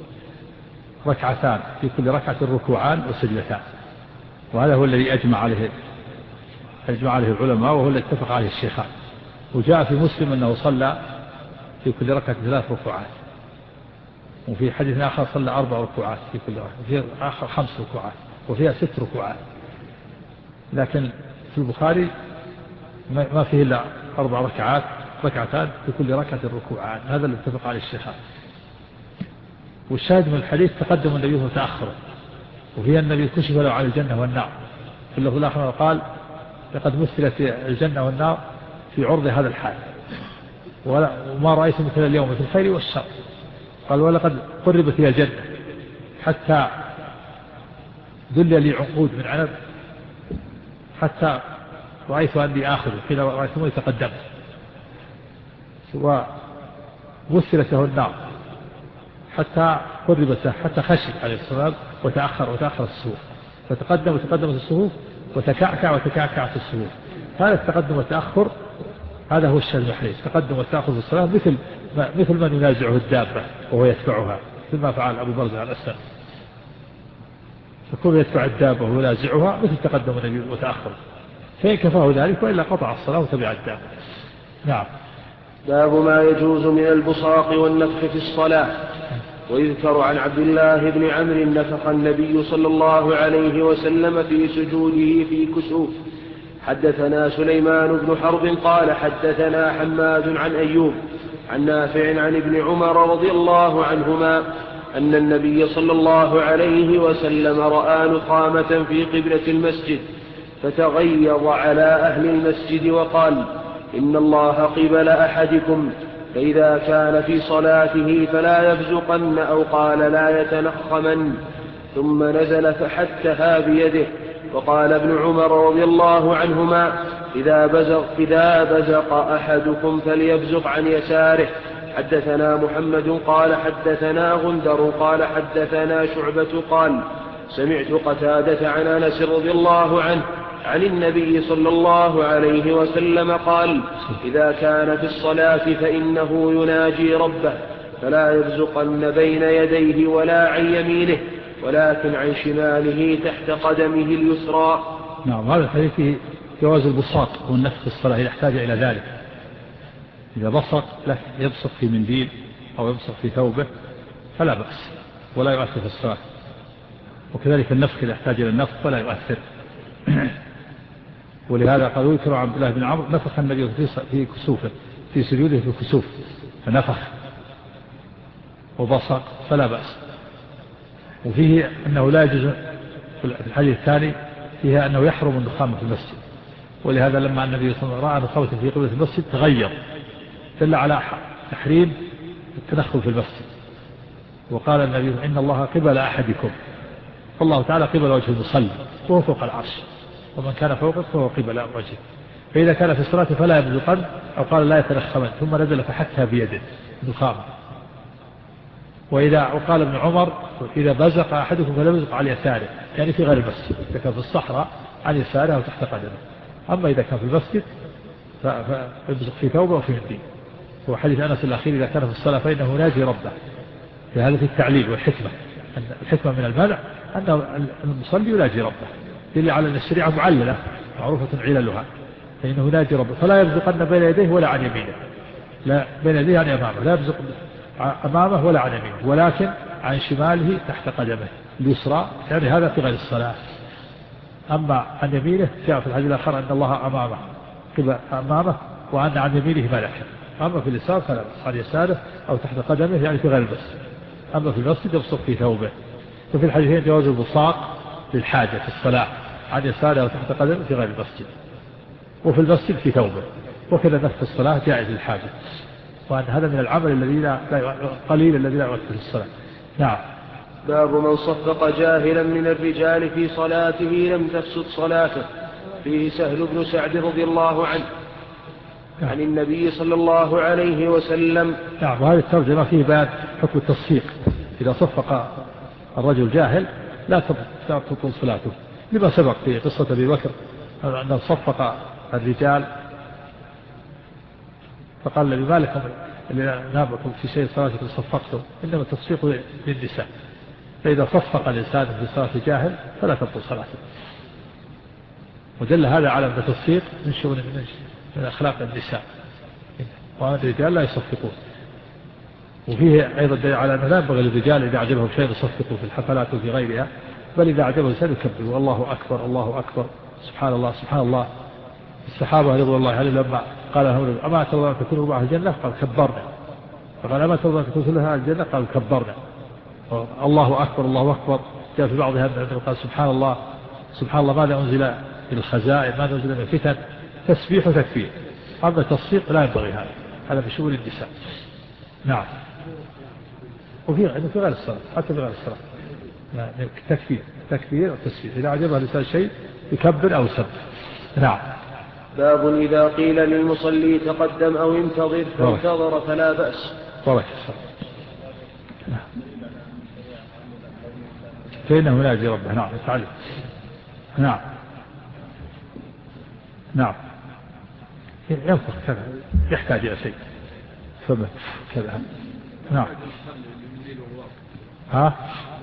S1: ركعتان في كل ركعة ركوعان وسجدتان، وهذا هو الذي أجمع عليه العلماء وهو الذي اتفق عليه الشيخان. وجاء في مسلم أنه صلى في كل ركعة 3 ركوعات، وفي حديث آخر صلى 4 ركوعات في كل ركعة، وفي آخر 5 ركوعات، وفيها 6 ركوعات. لكن في البخاري ما فيه إلا 4 ركعات، ركعتان في كل ركعة ركوعان، هذا اللي اتفق عليه الشيخان. والشاهد من الحديث تقدم النبي وتأخره، وفيها النبي كشف له عن الجنة والنار. في اللفظ الآخر قال لقد مثلت الجنة والنار في عرض هذا الحال وما رأيت مثل اليوم في الخير والشر. قال ولقد قربت إلى الجنة حتى ذل لي عنقود من عنب حتى رأيت أني آخذ حين رأيتموني تقدمت، ووسلت له النار حتى قربت حتى خشي عليه الصلاة وتأخر الصفوف، فتقدمت الصفوف وتكعكعت الصفوف. هذا التقدم والتأخر هذا هو الشأن الحديث، تقدم والتأخر في الصلاة مثل من ينازعه الدابة وهو يتبعها، مثل ما فعل أبو برزة الأسد، فكون يتبع الدابة وينازعها مثل تقدم النبي وتأخر، فإن كفاه ذلك وإلا قطع الصلاة وتبع الدابة. نعم.
S3: باب ما يجوز من البصاق والنفخ في الصلاة. ويذكر عن عبد الله بن عمرو نفخ النبي صلى الله عليه وسلم في سجوده في كسوف. حدثنا سليمان بن حرب قال حدثنا حماد عن أيوب عن نافع عن ابن عمر رضي الله عنهما أن النبي صلى الله عليه وسلم رأى نخامة في قبلة المسجد فتغيظ على أهل المسجد وقال إن الله قبل أحدكم فإذا كان في صلاته فلا يبزقن أو قال لا يتنخمن، ثم نزل فحتها بيده. وقال ابن عمر رضي الله عنهما إذا بزق أحدكم فليبزق عن يساره. حدثنا محمد قال حدثنا غندر قال حدثنا شعبة قال سمعت قتادة عن أنس رضي الله عنه عن النبي صلى الله عليه وسلم قال إذا كان في الصلاة فإنه يناجي ربه فلا يبزقن بين يديه ولا عن يمينه ولكن عن شماله تحت قدمه اليسرى.
S1: نعم. هذا الحديث فيه جواز البصاق والنفخ في الصلاة إذا احتاج إلى ذلك، إذا بصق له يبصق في منديل أو يبصق في ثوبه فلا بأس ولا يؤثر في الصلاة، وكذلك النفخ إذا احتاج إلى النفخ فلا يؤثر. ولهذا قالوا يذكر عبد الله بن عمرو نفخ النبي في كسوفه في سجوده في الكسوف فنفخ وبصق فلا بأس. وفيه أنه لا يجوز في الحديث الثاني فيها أنه يحرم النخامة في المسجد، ولهذا لما النبي صلى الله عليه وسلم رأى نخامة في قبلة المسجد تغير دل على تحريم التدخل في المسجد. وقال النبي إن الله قبل أحدكم، فالله تعالى قبل وجه المصلي وهو فوق العرش، ومن كان فوقك فهو قبل الرجل. فإذا كان في الصلاة فلا يبزقن، أو قال لا يتنخمن، ثم نزل فحكها بيده نخامة. وقال ابن عمر إذا بزق أحدكم فلا يبزق على يساره، يعني في غير المسجد، إذا كان في الصحراء عن يساره أو تحت قدمه. أما إذا كان في المسجد فيبزق في ثوبه وفي منديل. هو حديث أنس الأخير إذا كان في الصلاة فإنه يناجي ربه. فهذا في التعليل والحكمة، الحكمة من المنع أن المصلي يناجي ربه، دل على أن الشريعة معللة معروفة عللها، فإنه يناجي ربه. فلا يبزقن بين يديه ولا عن يمينه، لا بين يديه يعني أمامه، لا يبزق أمامه ولا عن يمينه، ولكن عن شماله تحت قدمه اليسرى، يعني هذا في غير الصلاة. أما عن يمينه جاء في الحديث الآخر أن الله أمامه وأن عن يمينه ملكا. أما في اليسار فلا بأس، عن يساره أو تحت قدمه يعني في غير المسجد. أما في المسجد يبصق في ثوبه. وفي الحديثين جواز البصاق للحاجة في الصلاة عن يساره أو تحت قدمه في غير المسجد، وفي المسجد في ثوبه. وكذا نفس الصلاة جائز للحاجة، وأن هذا من العمل الذي قليل الذي لا يؤثر في الصلاة. نعم.
S3: باب من صفق جاهلا من الرجال في صلاته لم تفسد صلاته. فيه سهل بن سعد رضي الله عنه عن النبي صلى الله عليه وسلم.
S1: نعم. وهذه الترجمة فيه بيان حكم التصفيق. إذا صفق الرجل جاهل لا تبطل صلاته، لما سبق في قصة أبي بكر أنه صفق الرجال فقال لي ما لكم نابكم في شيء صلاتكم صفقتم، إنما التصفيق للنساء. فإذا صفق الإنسان في صلاة جاهل فلا تبطل صلاته. ودل هذا على أن التصفيق من شؤون من أخلاق النساء، والرجال لا يصفقون. وفيه أيضا دليل على أنه لا ينبغي للرجال إذا أعجبهم شيء يصفقوا في الحفلات وفي غيرها، بل إذا أعجبهم شيء يكبروا الله أكبر الله أكبر سبحان الله سبحان الله. الصحابة رضي الله عنهم لما قال لهم أما ترضون أن تكونوا معه الجنة قال كبرنا، فقال أما ترضون أن تكونوا لها الجنة قال كبرنا. الله أكبر الله أكبر. جاء في بعضها قال سبحان الله سبحان الله ماذا أنزل من الخزائن ماذا أنزل من الفتن، تسبيح وتكبير. أما التصفيق لا ينبغي هذا من شؤون النساء. نعم. وفي غير الصلاة، حتى في غير الصلاة تكبير وتسبيح. إذا عجبها الإنسان شيء يكبر أو يسبح. نعم.
S3: باب إذا قيل للمصلي تقدم أو انتظر فانتظر فلا بأس.
S1: فإنه يناجي ربه. نعم. تعلم. نعم. نعم. ينفخ كذا يحتاج إلى شيء فمه كذا. نعم. ها؟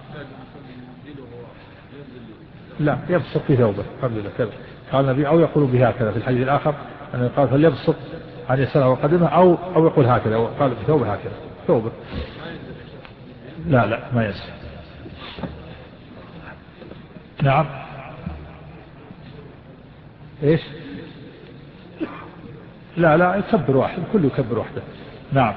S1: لا يبسط في ثوبه الحمد لله كذا قال النبي، أو يقول بهكذا في الحديث الآخر أنه قال فليبسط عن يساره وقدمه أو يقول هكذا، وقال بثوبه هكذا ثوبه. لا ما ينسى. نعم. إيش؟ لا يكبر واحد، كله يكبر واحدة. نعم.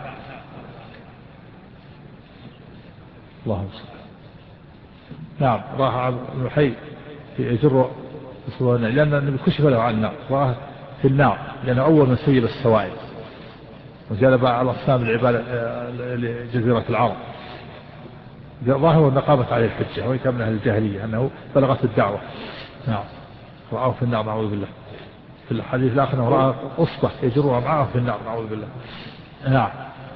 S1: اللهم صل. نعم. راح ابن حي يجر لأن النبي كشف له عن النار، راه في النار لأنه أول من سيب السوائل وجلب على أصنام العبادة لجزيرة العرب. ظاهر أن قامت عليه الحجة، وإن كان من أهل الجاهلية أنه بلغت الدعوة. نعم. رآه في النار نعوذ بالله. في الحديث الآخر أنه رأى أصبة يجرها معه في النار نعوذ بالله. نعم.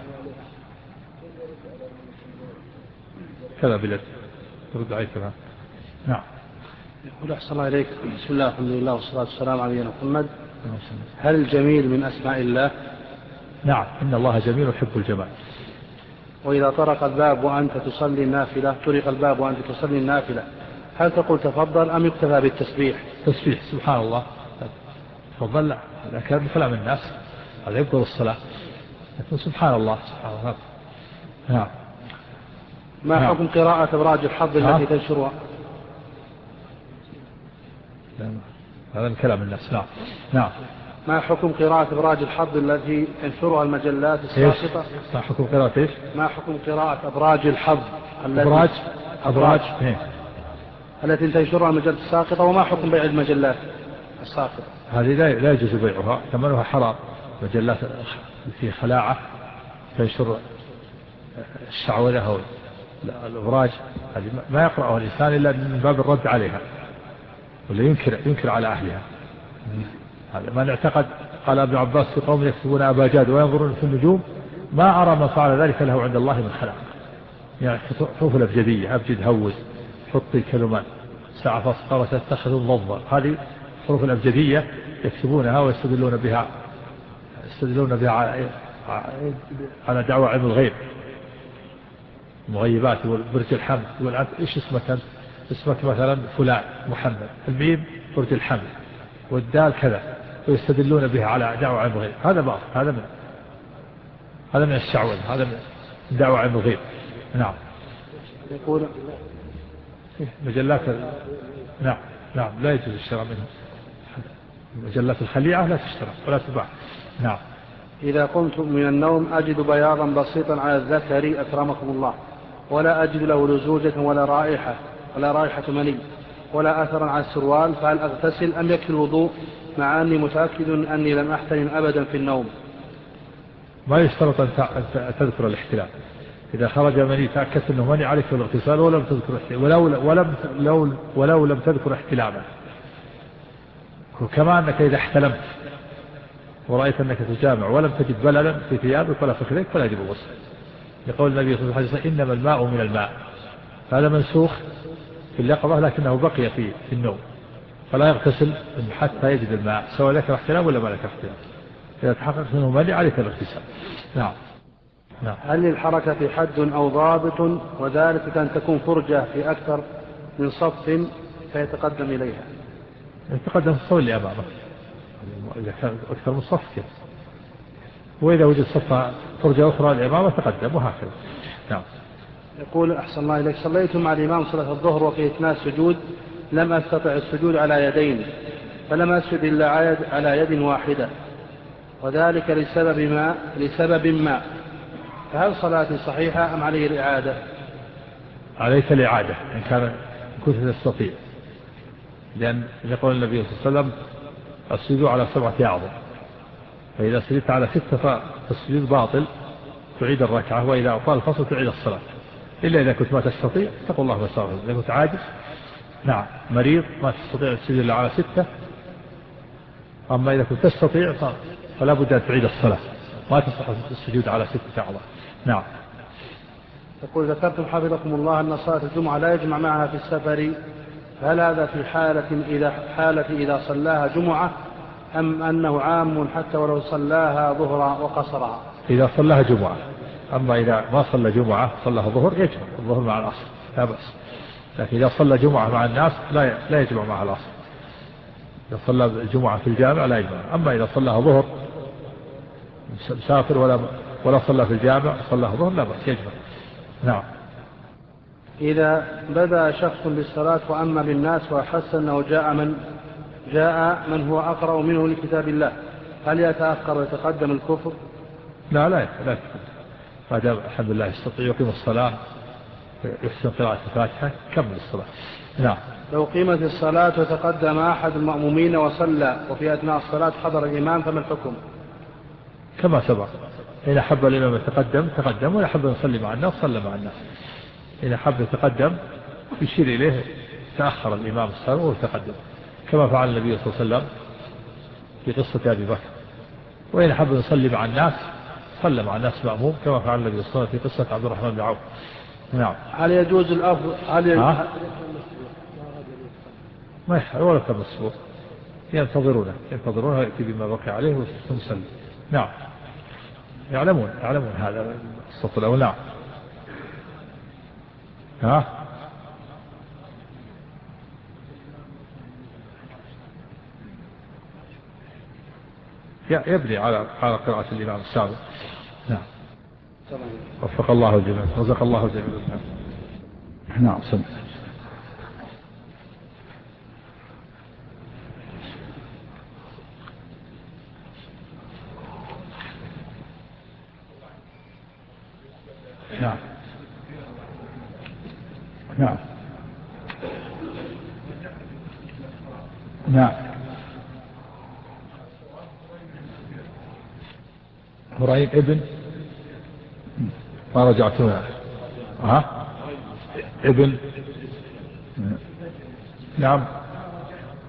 S1: كذا بلد ترد عليك. نعم.
S2: يقول أحسن الله إليك. بسم الله الحمد لله والصلاة والسلام على نبينا محمد. هل الجميل من أسماء الله؟
S1: نعم. إن الله جميل يحب الجمال.
S2: وإذا طرق الباب وأنت تصلي النافلة هل تقول تفضل أم يكتفى بالتسبيح؟
S1: تسبيح سبحان الله تفضل. لا لكن كلام الناس هذا يبطل الصلاة، لكن سبحان الله سبحان الله. نعم.
S2: ما حكم قراءة أبراج الحظ التي تنشرها؟
S1: هذا من كلام الناس. نعم.
S2: ما حكم قراءة أبراج الحظ التي تنشرها المجلات الساقطة؟
S1: ما حكم قراءة إيش؟
S2: ما حكم قراءة أبراج الحظ
S1: أبراج
S2: التي تنشرها المجلات الساقطة، وما حكم بيع المجلات الساقطة؟
S1: هذه لا يجوز بيعها، ثمنها حرام. مجلات في خلاعة تنشر الشعوذة أو الأبراج هذه ما يقرأها الإنسان إلا من باب الرد عليها، ولا ينكر على أهلها. هذا من اعتقد. قال ابن عباس في قوم يكتبون أباجاد وينظرون في النجوم ما أرى من فعل ذلك له عند الله من خلاق. يعني حروف الأبجدية أبجد هوز حطي كلمات ساعة فاصقر تتخذ ضبا، هذه حروف الأبجدية يكتبونها ويستدلون بها على دعوة علم الغيب المغيبات. والبرج الحمل يقول أنت إيش اسمك أنت؟ اسمك مثلا فلان محمد، الميم برج الحمل والدال كذا، ويستدلون بها على دعوة علم الغيب. هذا باطل، هذا من الشعوذة، هذا من دعوة علم الغيب. نعم.
S2: يقول
S1: مجلات نعم لا يجوز الشراء منه. مجلات الخليعة لا تشترى ولا تباع. نعم.
S2: إذا قمت من النوم أجد بياضا بسيطا على الذكر أكرمكم الله، ولا أجد له لزوجة ولا رائحة مني ولا أثرا على السروال، فهل أغتسل أم يكفي الوضوء مع أني متأكد أني لم أحتلم أبدا في النوم؟
S1: ما يشترط أن تذكر الاحتلام. إذا خرج مني تأكدت أنه مني عليك الاغتسال ولم تذكر ولو لم تذكر احتلاما. وكما أنك إذا احتلمت ورأيت أنك تجامع ولم تجد بللا في ثيابك ولا في خذيك فلا يجب الغسل، يقول النبي صلى الله عليه وسلم إنما الماء من الماء. هذا منسوخ في اليقظة لكنه بقي في النوم، فلا يغتسل حتى يجد الماء سواء ذكر احتلام ولا ما ذكر احتلام. إذا تحقق أنه مني عليك الاغتسال. نعم.
S2: هل للحركة حد أو ضابط، وذلك كان تكون فرجة في أكثر من صف فيتقدم إليها؟
S1: يتقدم الصف اللي أمامه إذا كان أكثر من صف كده، وإذا وجد صف فرجة أخرى لأمامه تقدم وهكذا. نعم.
S2: يقول أحسن الله إليك، صليت مع الإمام صلاة الظهر وفي أثناء السجود لم أستطع السجود على يدين، فلم أسجد إلا على يد واحدة، وذلك لسبب ما، فهل صلاتي صحيحة أم علي الإعادة؟
S1: عليك الإعادة إن كنت تستطيع، لأن يقول النبي صلى الله عليه وسلم السجود على 7 أعظم، فإذا سجدت على 6 فالسجود باطل تعيد الركعة، وإذا أطال الفصل تعيد الصلاة، إلا إذا كنت ما تستطيع تقول الله مساء. إذا كنت عاجز نعم مريض ما تستطيع السجود إلا على 6، أما إذا كنت تستطيع فلا بد أن تعيد الصلاة، ما تصح السجود على 6 أعظم. نعم.
S2: يقول ذكرتم حفظكم الله أن صلاة الجمعة لا يجمع معها في السفر، هل هذا في حالة إذا صلاها جمعة، أم أنه عام حتى ولو صلاها ظهرا وقصرها؟
S1: إذا صلاها جمعة، أما إذا ما صلى جمعة صلاها ظهر يجمع الظهر مع العصر لا بأس، لكن إذا صلى جمعة مع الناس لا يجمع معها العصر. إذا صلى الجمعة في الجامع لا يجمع، أما إذا صلاها ظهر مسافر ولا صلى في الجامع صلاها ظهر لا بأس يجمع. نعم.
S2: إذا بدأ شخص بالصلاة وأما بالناس وأحس أنه جاء من هو أقرأ منه لكتاب الله، هل يتأخر ويتقدم الكفر؟
S1: لا يتقدم، هذا الحمد لله يستطيع يقيم الصلاة يحسن قراءة الفاتحة كمل الصلاة. نعم.
S2: لو قيمت الصلاة وتقدم أحد المأمومين وصلى وفي أثناء الصلاة حضر الإمام فما الحكم؟
S1: كما سبق، إن حب الإمام تقدم، وإن حب يصلي مع الناس صلى مع الناس. إن حب يتقدم يشير إليه تأخر الإمام الصلاة وتقدم كما فعل النبي صلى الله عليه وسلم في قصة أبي بكر، وإن حب يصلي مع الناس صلى مع الناس مأموم كما فعل النبي صلى الله عليه وسلم في قصة عبد الرحمن بن عوف. نعم.
S2: هل يجوز الأفضل
S1: ما يحل ولا كم أسبوع، ينتظرونه يأتي بما بقي عليه ويصلي. نعم. يعلمون هذا الصف الأول. نعم. يبني على قراءة الإمام السابق. نعم. وفق الله الجميع، رزق الله الجميع. نعم. نعم. نعم. نعم. إبراهيم ابن ما رجعتوها ابن. نعم.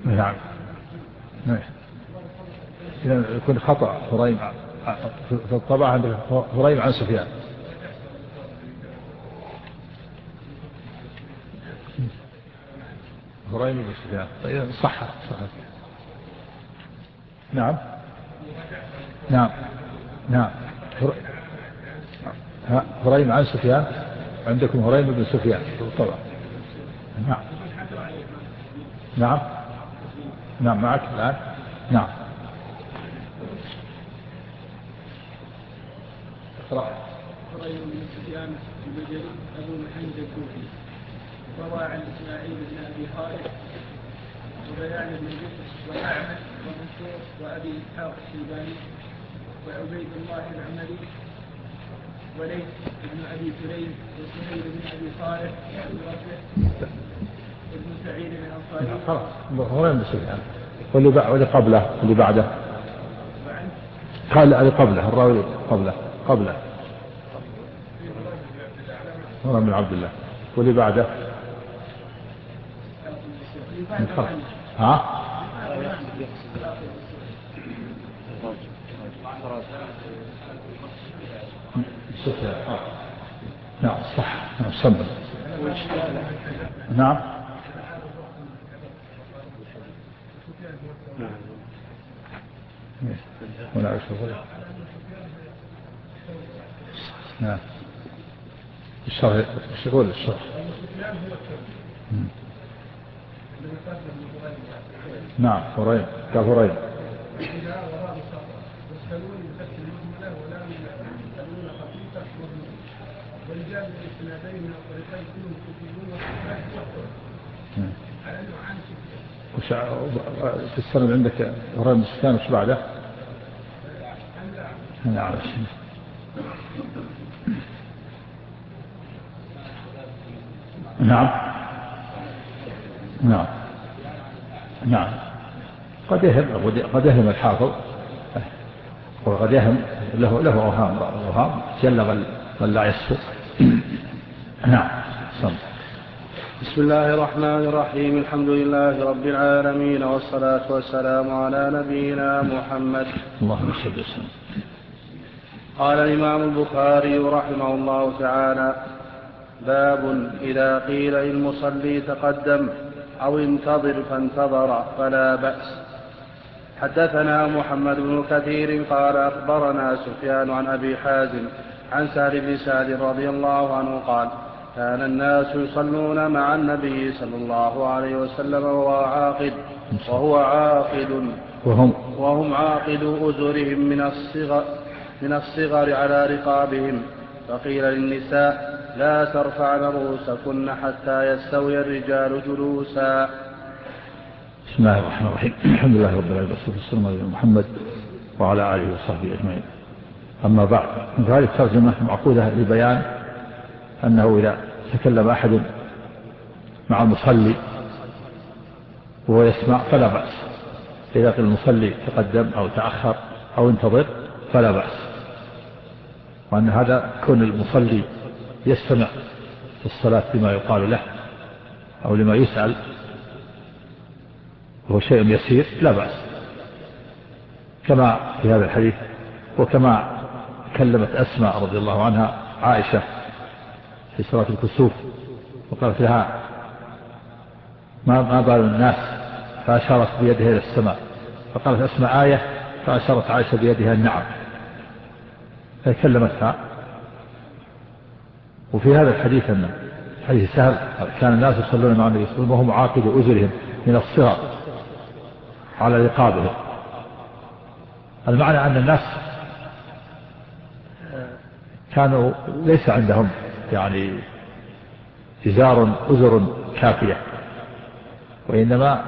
S1: نعم. يكون خطأ هريم في الطبع عندك هريم عن سفيان. هريم بن سفيان طيب صح. نعم نعم نعم. هريم عن سفيان عندكم هريم بن سفيان بالطبع. نعم نعم نعم معك الآن. نعم اقرأ.
S4: هريم بن سفيان البجلي أبو محمد الكوفي، وروى عن إسماعيل بن أبي خالد وبيان بن بكر وأعمش ومنصور وأبي إسحاق الشيباني وعبيد الله العمري وليث بن أبي سليم وسهيل بن أبي صالح وابن سعيد الأنصاري.
S1: خلاص هريم بن سفيان واللي قبله واللي بعده قال اللي قبله الراوي قبله هريم بن عبد الله واللي بعده ها سفيان. نعم صح. نعم سمع. نعم ولا أشوف. نعم الشرح يقول الشرح. نعم هريم قال هريم. ورجال الاسنادين من الطريقين كلهم كتبون وصحيحون. في السند عندك هريم بن سفيان وش بعده؟ نعم نعم نعم نعم. قد يهم الحافظ وقد يهم له أوهام يلغ من لا يصفو. نعم.
S2: بسم الله الرحمن الرحيم. الحمد لله رب العالمين والصلاة والسلام على نبينا محمد.
S1: اللهم صل وسلم.
S2: قال الإمام البخاري رحمه الله تعالى: باب إذا قيل للمصلي تقدم أو انتظر فانتظر فلا بأس. حدثنا محمد بن كثير قال أخبرنا سفيان عن أبي حازم عن سهل بن سعد رضي الله عنه قال: كان الناس يصلون مع النبي صلى الله عليه وسلم وهو عاقد وهم عاقد أزرهم من الصغر على رقابهم، فقيل للنساء: لا ترفعن رؤوسكن حتى يستوي الرجال جلوسا.
S1: بسم الله الرحمن الرحيم. الحمد لله رب العالمين والصلاة والسلام على محمد وعلى آله وصحبه أجمعين. أما بعد، هذه الترجمة معقودة لبيان أنه إذا تكلم أحد مع المصلي وهو يسمع فلا بأس. إذا قال المصلي تقدم أو تأخر أو انتظر فلا بأس، وأن هذا كون المصلي يستمع في الصلاة لما يقال له أو لما يسأل وهو شيء يسير لا بأس، كما في هذا الحديث. وكما كلمت أسماء رضي الله عنها عائشة في صلاة الكسوف وقالت لها: ما بال الناس؟ فأشارت بيدها إلى السماء، فقالت أسماء آية، فأشارت عائشة بيدها النعم، فكلمتها. وفي هذا الحديث أن حديث سهل: كان الناس يصلون مع النبي صلى الله عليه وسلم وهم عاقد أزرهم من الصغر على رقابهم. المعنى أن الناس كانوا ليس عندهم يعني أزر كافية، وإنما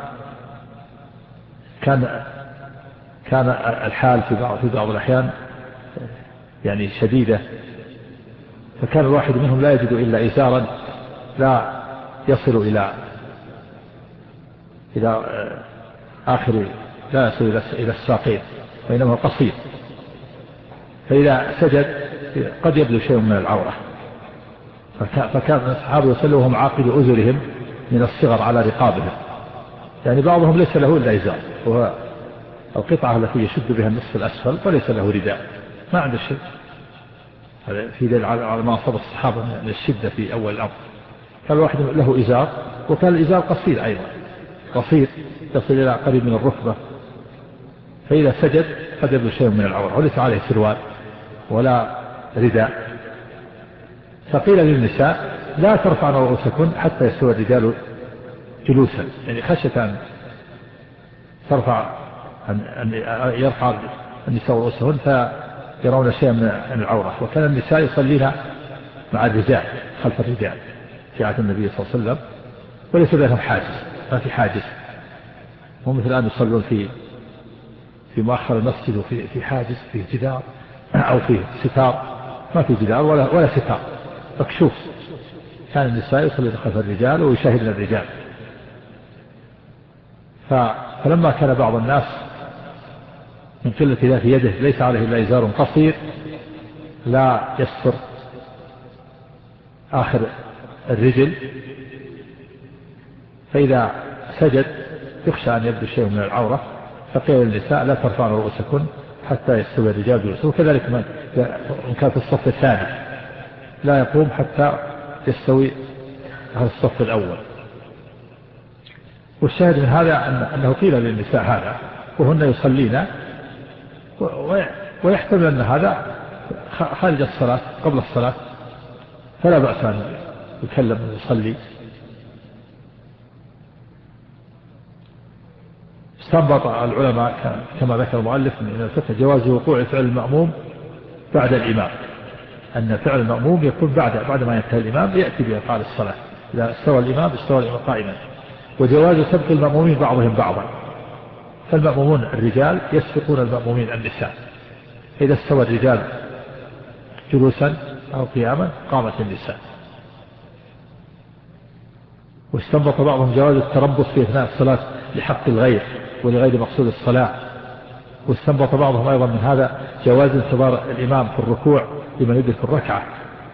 S1: كان الحال في بعض الأحيان يعني شديدة، فكان الواحد منهم لا يجد إلا إزارا لا يصل إلى آخر، لا يصل إلى الساقين، وإنما قصير، فإذا سجد قد يبدو شيء من العورة. فكان الصحابة يصلوا وهم عاقد أزرهم من الصغر على رقابهم، يعني بعضهم ليس له إلا إزار، وهو القطعة التي يشد بها النصف الأسفل، وليس له رداء، ما عنده شيء. هذا في دليل على ما أصاب الصحابة من الشدة في أول الأمر. كان الواحد له إزار، وكان الإزار قصير أيضا، قصير يصل إلى قريب من الركبة، فإذا سجد قد يبدو شيء من العورة، وليس عليه سروال ولا رداء. فقيل للنساء لا ترفعن رؤوسكن حتى يستوي الرجال جلوسا، يعني خشية أن يرفع النساء رؤوسهن فيرون شيئا من العورة. وكان النساء يصلين مع الرجال خلف الرجال في عهد النبي صلى الله عليه وسلم، وليس بينهم حاجز، ما في حاجز. هم مثل الآن يصلون في مؤخر المسجد وفي حاجز، في جدار أو في ستار، ما في جدار ولا ستار، مكشوف. كان النساء يصلين خلف الرجال ويشاهدن الرجال. فلما كان بعض الناس من قلة ذات يده ليس عليه إلا إزار قصير لا يستر آخر الرجل، فإذا سجد يخشى أن يبدو شيء من العورة، فقيل للنساء لا ترفعن رؤوسكن حتى يستوي الرجال جلوسهم. وكذلك من كان في الصف الثاني لا يقوم حتى يستوي هذا الصف الأول. والشاهد من هذا أنه قيل للنساء هذا وهن يصلين، ويحتمل أن هذا خارج الصلاة قبل الصلاة، فلا بأس أن يكلم ويصلي. استنبط العلماء كما ذكر المؤلف من الفقه جواز وقوع فعل المأموم بعد الإمام، أن فعل المأموم يكون بعد ما ينتهي الإمام يأتي بإقام الصلاة. إذا استوى الإمام قائما. وجواز سبق المأمومين بعضهم بعضا، فالمأمومون الرجال يسبقون المأمومين النساء، إذا استوى الرجال جلوسا أو قياما قامت النساء. واستنبط بعضهم جواز التربص في أثناء الصلاة لحق الغير ولغير مقصود الصلاة. واستنبط بعضهم أيضا من هذا جواز انتظار الإمام في الركوع لمن يدرك الركعة.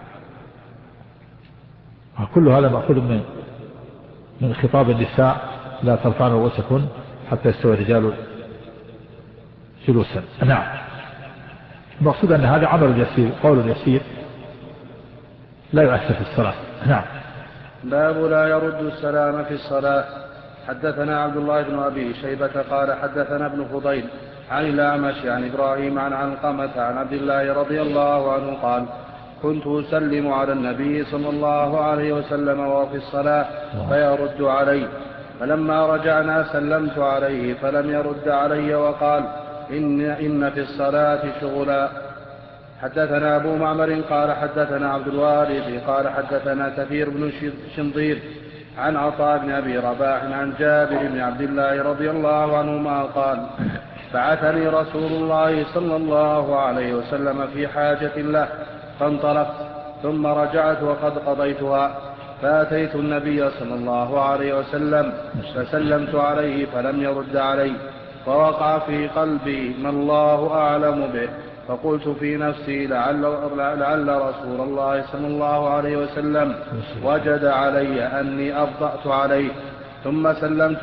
S1: وكل هذا مأخوذ من خطاب النساء لا ترفعن رؤوسكن حتى يستوي الرجال جلوسا. نعم، المقصود أن هذا عمل يسير، قول يسير لا يؤثر في الصلاة. نعم.
S2: باب لا يرد السلام في الصلاة. حدثنا عبد الله بن أبي شيبة قال حدثنا ابن فضيل عن الأعمش عن إبراهيم عن علقمة عن عبد الله رضي الله عنه قال كنت أسلم على النبي صلى الله عليه وسلم وهو في الصلاة فيرد علي، فلما رجعنا سلمت عليه فلم يرد علي وقال إن في الصلاة شغلا. حدثنا أبو معمر قال حدثنا عبد الوارث قال حدثنا كثير بن شنظير عن عطاء بن أبي رباح عن جابر بن عبد الله رضي الله عنهما قال بعثني رسول الله صلى الله عليه وسلم في حاجة له فانطلقت، ثم رجعت وقد قضيتها، فأتيت النبي صلى الله عليه وسلم فسلمت عليه فلم يرد علي، فوقع في قلبي ما الله أعلم به، فقلت في نفسي لعل رسول الله صلى الله عليه وسلم وجد علي أني أبطأت عليه، ثم سلمت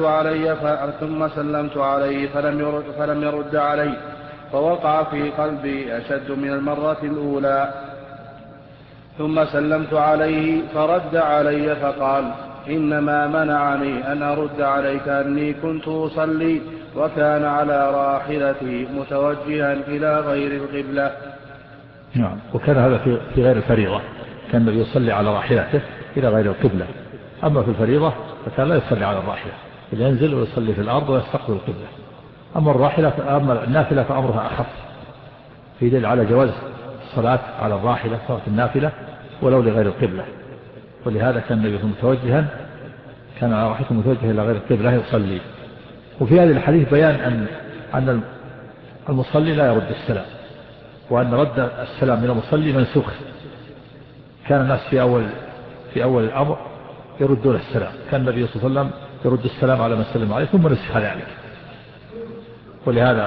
S2: عليه فلم يرد علي، فوقع في قلبي أشد من المرة الأولى، ثم سلمت عليه فرد علي فقال إنما منعني أن أرد عليك أني كنت أصلي وكان على راحلتي متوجها إلى غير القبلة.
S1: نعم. وكان هذا في غير الفريضة، كان النبي يصلي على راحلته إلى غير القبلة. أما في الفريضة فكان لا يصلي على الراحلة، ينزل ويصلي في الأرض ويستقبل القبلة. أما النافلة فأمرها أخف، في دليل على جواز الصلاة على الراحلة صلاة النافلة ولو لغير القبلة. ولهذا كان النبي متوجها، كان على راحلته متوجها إلى غير القبلة يصلي. وفي هذه الحديث بيان أن المصلي لا يرد السلام، وأن رد السلام من المصلي منسوخ. كان الناس في أول الأمر يردون السلام، كان النبي صلى الله عليه وسلم يرد السلام على من سلم عليه ثم نسخ ذلك. ولهذا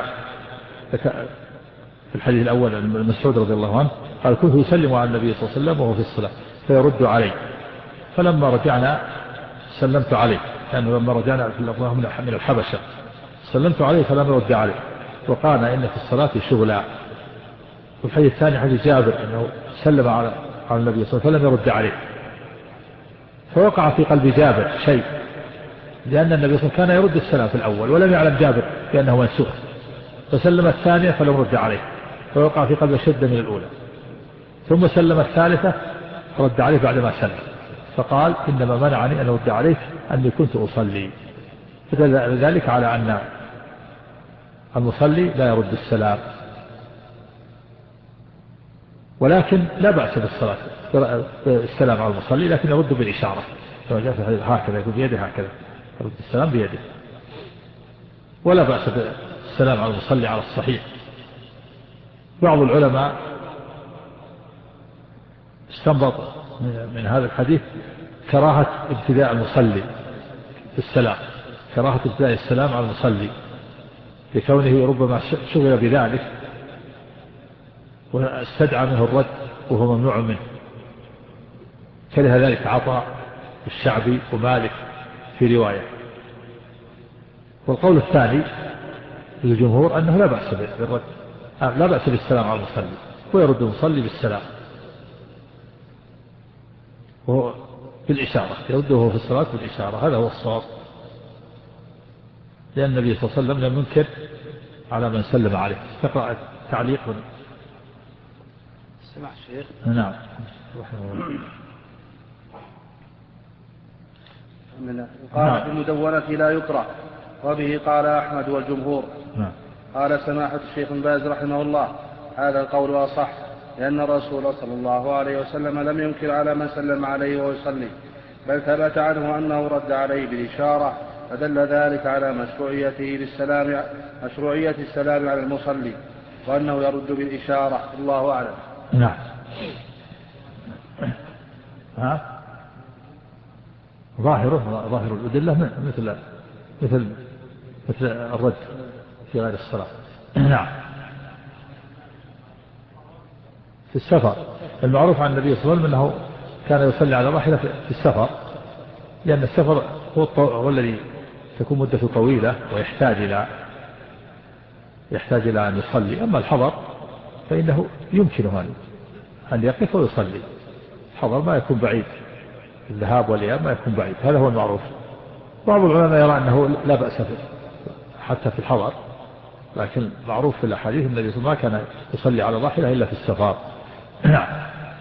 S1: في الحديث الأول مسعود رضي الله عنه قال كنت يسلم على النبي صلى الله عليه وسلم وهو في الصلاة فيرد علي، فلما رجعنا سلمت عليه لأنه لما رجعنا من الحبشة سلمت عليه فلم يرد عليه وقال إن في الصلاة شغلا. والحديث الثاني حديث جابر أنه سلم على النبي صلى الله عليه وسلم فلم يرد عليه، فوقع في قلب جابر شيء، لأن النبي صلى الله عليه وسلم كان يرد السلام في الأول ولم يعلم جابر بأنه منسوخ، فسلم الثانية فلم يرد عليه، فوقع في قلبه شدة من الأولى، ثم سلم الثالثة رد عليه بعدما سلم، فقال إنما منعني أن أرد عليك أني كنت أصلي. فدل ذلك على أن المصلي لا يرد السلام، ولكن لا بأس بالصلاة السلام على المصلي، لكن يرد بالإشارة كما جاء في الحديث هكذا، يقول بيده هكذا، يرد السلام بيده. ولا بأس بالسلام على المصلي على الصحيح. بعض العلماء استنبط من هذا الحديث كراهة ابتداء المصلي بالسلام، كراهة ابتداء السلام على المصلي لكونه ربما شغل بذلك واستدعى منه الرد وهو ممنوع منه، كره ذلك عطاء الشعبي ومالك في رواية. والقول الثاني للجمهور أنه لا بأس بالرد، لا بأس بالسلام على المصلي، ويرد المصلي بالسلام وهو بالإشارة، يرده في الصلاة بالإشارة، هذا هو الصواب، لأن النبي صلى الله عليه وسلم لم ينكر على من سلم عليه. تقرأ تعليق
S2: سمع الشيخ.
S1: نعم.
S2: قال في المدونة لا يكره، وبه قال أحمد والجمهور.
S1: نعم.
S2: قال سماحة الشيخ بن باز رحمه الله هذا القول أصح، لأن الرسول صلى الله عليه وسلم لم ينكر على من سلم عليه ويصلي، بل ثبت عنه أنه رد عليه بالإشارة، فدل ذلك على مشروعية السلام على المصلي، وأنه يرد بالإشارة. الله أعلم.
S1: نعم. ظاهر الأدلة مثل الرد في غير الصلاة. نعم. في السفر المعروف عن النبي صلى الله عليه وسلم أنه كان يصلي على الراحلة في السفر، لأن السفر هو الذي تكون مدته طويلة ويحتاج إلى أن يصلي. أما الحضر فإنه يمكنه أن يقف ويصلي، الحضر ما يكون بعيد، الذهاب والإياب ما يكون بعيد، هذا هو المعروف. بعض العلماء يرى أنه لا بأس حتى في الحضر، لكن معروف في الأحاديث النبي صلى الله عليه وسلم ما كان يصلي على الراحلة إلا في السفر. نعم.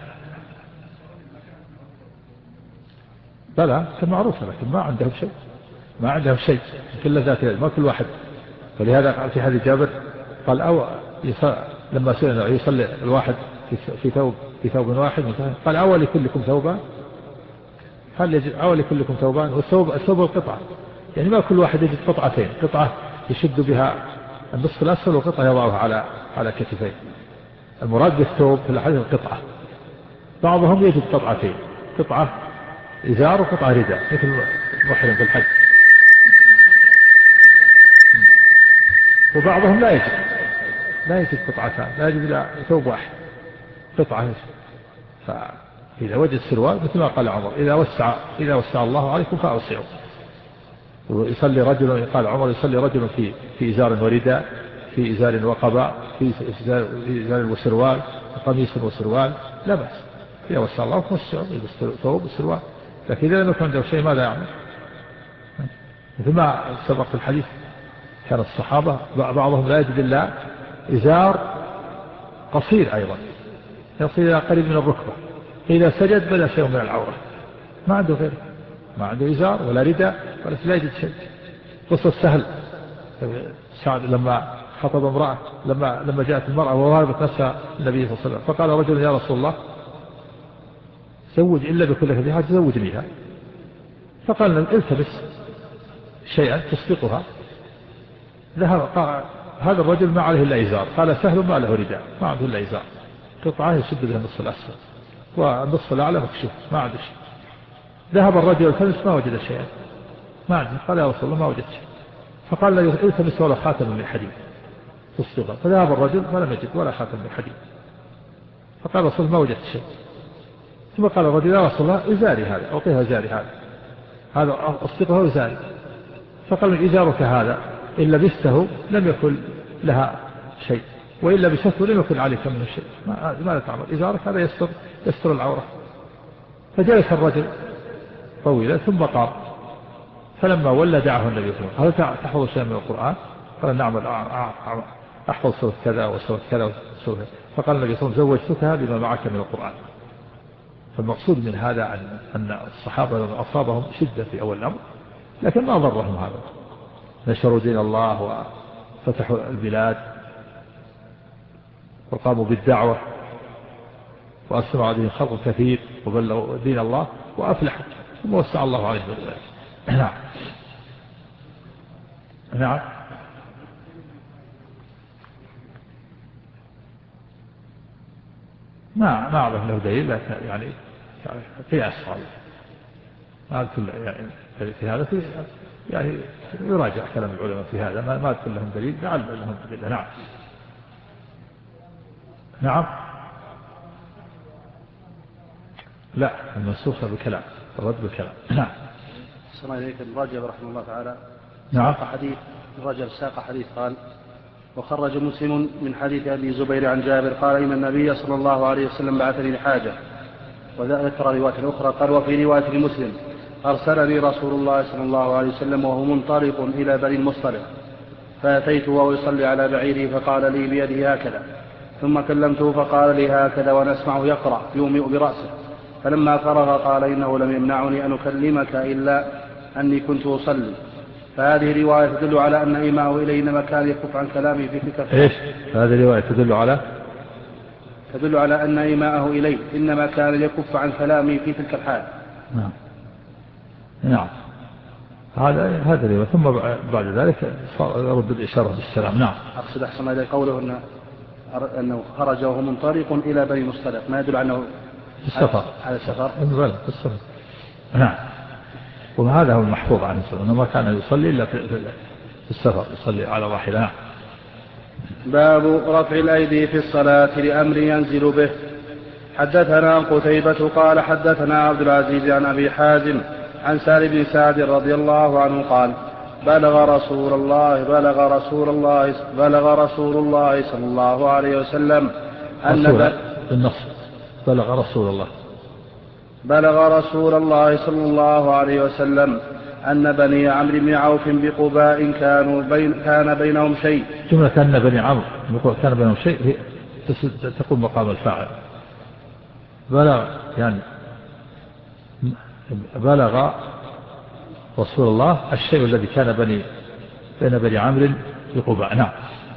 S1: بلى كان معروف، لكن ما عندهم شيء كل ذات يد، ما كل واحد. فلهذا قال في حديث جابر قال لما سئل يصلي الواحد في ثوب واحد، قال أول كلكم ثوبان، هل يجب أول كلكم ثوبان؟ والثوب القطعة، يعني ما كل واحد يجد قطعتين، قطعة يشد بها النصف الأسفل وقطعة يضعها على كتفيه. المراد بالثوب في الحديث القطعة. بعضهم يجد قطعتين، قطعة إزار وقطعة رداء مثل محرم في الحج، وبعضهم لا يجد قطعتان، لا يجد إلا ثوب واحد قطعة. فإذا وجد سروال مثل ما قال عمر إذا وسع الله عليكم فأوسعوا. ويصلي رجل، قال عمر يصلي رجل في إزار ورداء، في إزار وقباء، في إزار وسروال، قميص وسروال، لا بأس. إذا وسع الله فوسعوا، ثوب وسروال. لكن إذا لم يكن عنده شيء ماذا يعمل؟ مثل ما سبق في الحديث كان الصحابة بعضهم لا يجد إلا إزار قصير أيضا يصل إلى قريب من الركبة، إذا سجد بدا شيء من العورة، ما عنده غيره، ما عنده إزار ولا رداء ولا لا يجد شيء. قصة سهل سعد لما خطب امرأة، لما جاءت المرأة ووهبت نفسها النبي صلى الله عليه وسلم، فقال رجل يا رسول الله زوج إلا بكل في حاجة زوجنيها، فقال التمس شيئا تصدقها. ذهب هذا الرجل ما عليه إلا إزار، قال سهل ما له رداء، ما عنده إلا إزار، قطعة يشد بها النصف الأسفل والنصف الأعلى مكشوف، ما عنده شيء. ذهب الرجل التمس ما وجد شيئا، ما عنده، قال يا رسول الله ما وجدت شيء، فقال له التمس ولا خاتم من حديد تصدقها، فذهب الرجل فلم يجد ولا خاتم من حديد، فقال رسول الله ما وجدت شيء. ثم قال الرجل يا رسول الله إزاري هذا، أعطيها إزاري هذا، هذا أصدقه وزاري. فقال إزارك هذا إن لبسته لم يكن لها شيء، وإن لبسته لم يكن عليك منه شيء. ماذا تعمل؟ إزارك هذا يستر العورة. فجلس الرجل طويلا ثم قام، فلما ولى دعاه النبي صلى الله عليه وسلم: هل تحفظ شيئا من القرآن؟ قال: نعم أحفظ سورة كذا وسورة كذا وسورة كذا. فقال النبي صلى الله عليه وسلم: زوجتكها بما معك من القرآن. فالمقصود من هذا أن الصحابة لما أصابهم شدة في أول الأمر لكن ما ضرهم هذا، نشروا دين الله وفتحوا البلاد وقاموا بالدعوة وأسمعوا دين خلق كثير وبلغوا دين الله وأفلحوا، ثم وسع الله عليهم ذلك. نعم نعم. ما أعرف له دليل، لكن يعني قياس صحيح. ما كل يعني في هذا يعني يراجع كلام العلماء في هذا، ما أذكر لهم دليل، لعل لهم دليل. نعم نعم. لا، المنسوخ بالكلام، الرد بالكلام. نعم.
S2: السلام عليكم. رجب رحمه الله تعالى
S1: نعم.
S2: ساق حديث قال: وخرج مسلم من حديث أبي زبير عن جابر قال: إن النبي صلى الله عليه وسلم بعثني لحاجة. وذكر رواية أخرى قال: وفي رواية لمسلم: أرسلني رسول الله صلى الله عليه وسلم وهو منطلق إلى بني المصطلق، فأتيت وهو يصلي على بعيره فقال لي بيده هكذا، ثم كلمته فقال لي هكذا وأنا أسمعه يقرأ يومئ برأسه، فلما فرغ قال: إنه لم يمنعني أن أكلمك إلا أني كنت أصلي. فهذه رواية تدل على أن إيماءه إليه إنما كان يكف عن كلامه في تلك الحال.
S1: إيش هذه رواية
S2: تدل على أن إيماءه إليه إنما كان يكف عن كلامه في تلك الحال.
S1: نعم نعم. هذا رواية. ثم بعد ذلك رد الإشارة بالسلام. نعم.
S2: أقصد أحسن إليه قوله أنه خرج وهو منطلق إلى بني مصطلق، ما يدل أنه
S1: في السفر.
S2: على السفر.
S1: في السفر. نعم. وهذا هو المحفوظ عنه صلى الله عليه وسلم، ما كان يصلي إلا في السفر، يصلي على راحلة. نعم.
S2: باب رفع الأيدي في الصلاة لأمر ينزل به. حدثنا قتيبة قال حدثنا عبد العزيز عن أبي حازم عن سهل بن سعد رضي الله عنه قال: بلغ رسول الله صلى الله عليه وسلم أن
S1: بالنص بلغ رسول
S2: الله صلى الله عليه وسلم أن بني عمرو بن عوف بقباء كان بينهم شيء.
S1: جملة أن بني عمرو كان بينهم شيء تقوم مقام الفاعل. بلغ رسول الله الشيء الذي كان بين بني عمرو بقباء. نعم.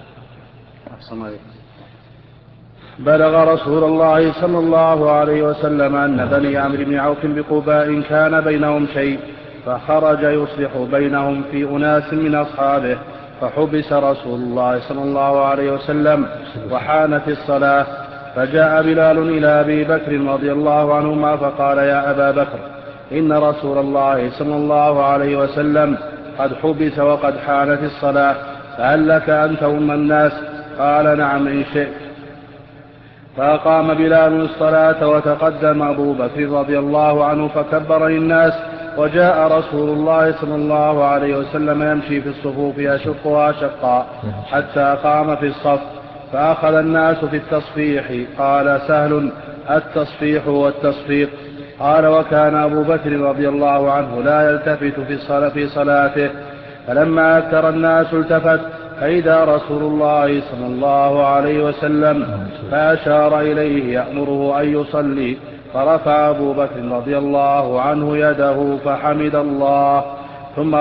S2: بلغ رسول الله صلى الله عليه وسلم أن بني عمرو بن عوف بقباء كان بينهم شيء، فخرج يصلح بينهم في أناس من أصحابه، فحبس رسول الله صلى الله عليه وسلم وحانت الصلاة، فجاء بلال إلى أبي بكر رضي الله عنهما فقال: يا أبا بكر، إن رسول الله صلى الله عليه وسلم قد حبس وقد حانت الصلاة، فهل لك أن تؤم الناس؟ قال: نعم إن شئت. فأقام بلال الصلاة وتقدم أبو بكر رضي الله عنه فكبر للناس، وجاء رسول الله صلى الله عليه وسلم يمشي في الصفوف يشقها شقا حتى قام في الصف، فأخذ الناس في التصفيح. قال سهل: التصفيح والتصفيق. قال: وكان أبو بكر رضي الله عنه لا يلتفت في صلاته، فلما أكثر الناس التفت فإذا رسول الله صلى الله عليه وسلم، فأشار إليه يأمره أن يصلي، فرفع أبو بكر رضي الله عنه يده فحمد الله، ثم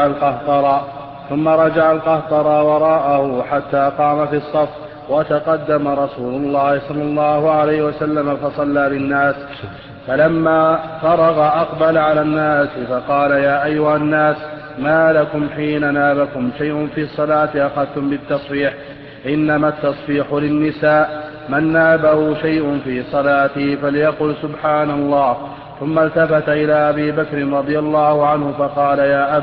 S2: رجع القهقرى وراءه حتى قام في الصف، وتقدم رسول الله صلى الله عليه وسلم فصلى للناس، فلما فرغ أقبل على الناس فقال: يا أيها الناس، ما لكم حين نابكم شيء في الصلاة أخذتم بالتصفيح؟ إنما التصفيح للنساء، من نابه شيء في صلاته فليقل سبحان الله. ثم التفت إلى أبي بكر رضي الله عنه فقال: يا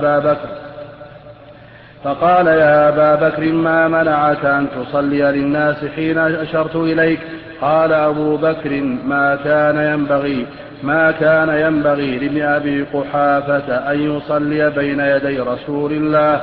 S2: أبا بكر، ما منعك أن تصلي للناس حين أشرت إليك؟ قال أبو بكر: ما كان ينبغي،
S5: ما كان ينبغي لابن أبي قحافة أن يصلي بين يدي رسول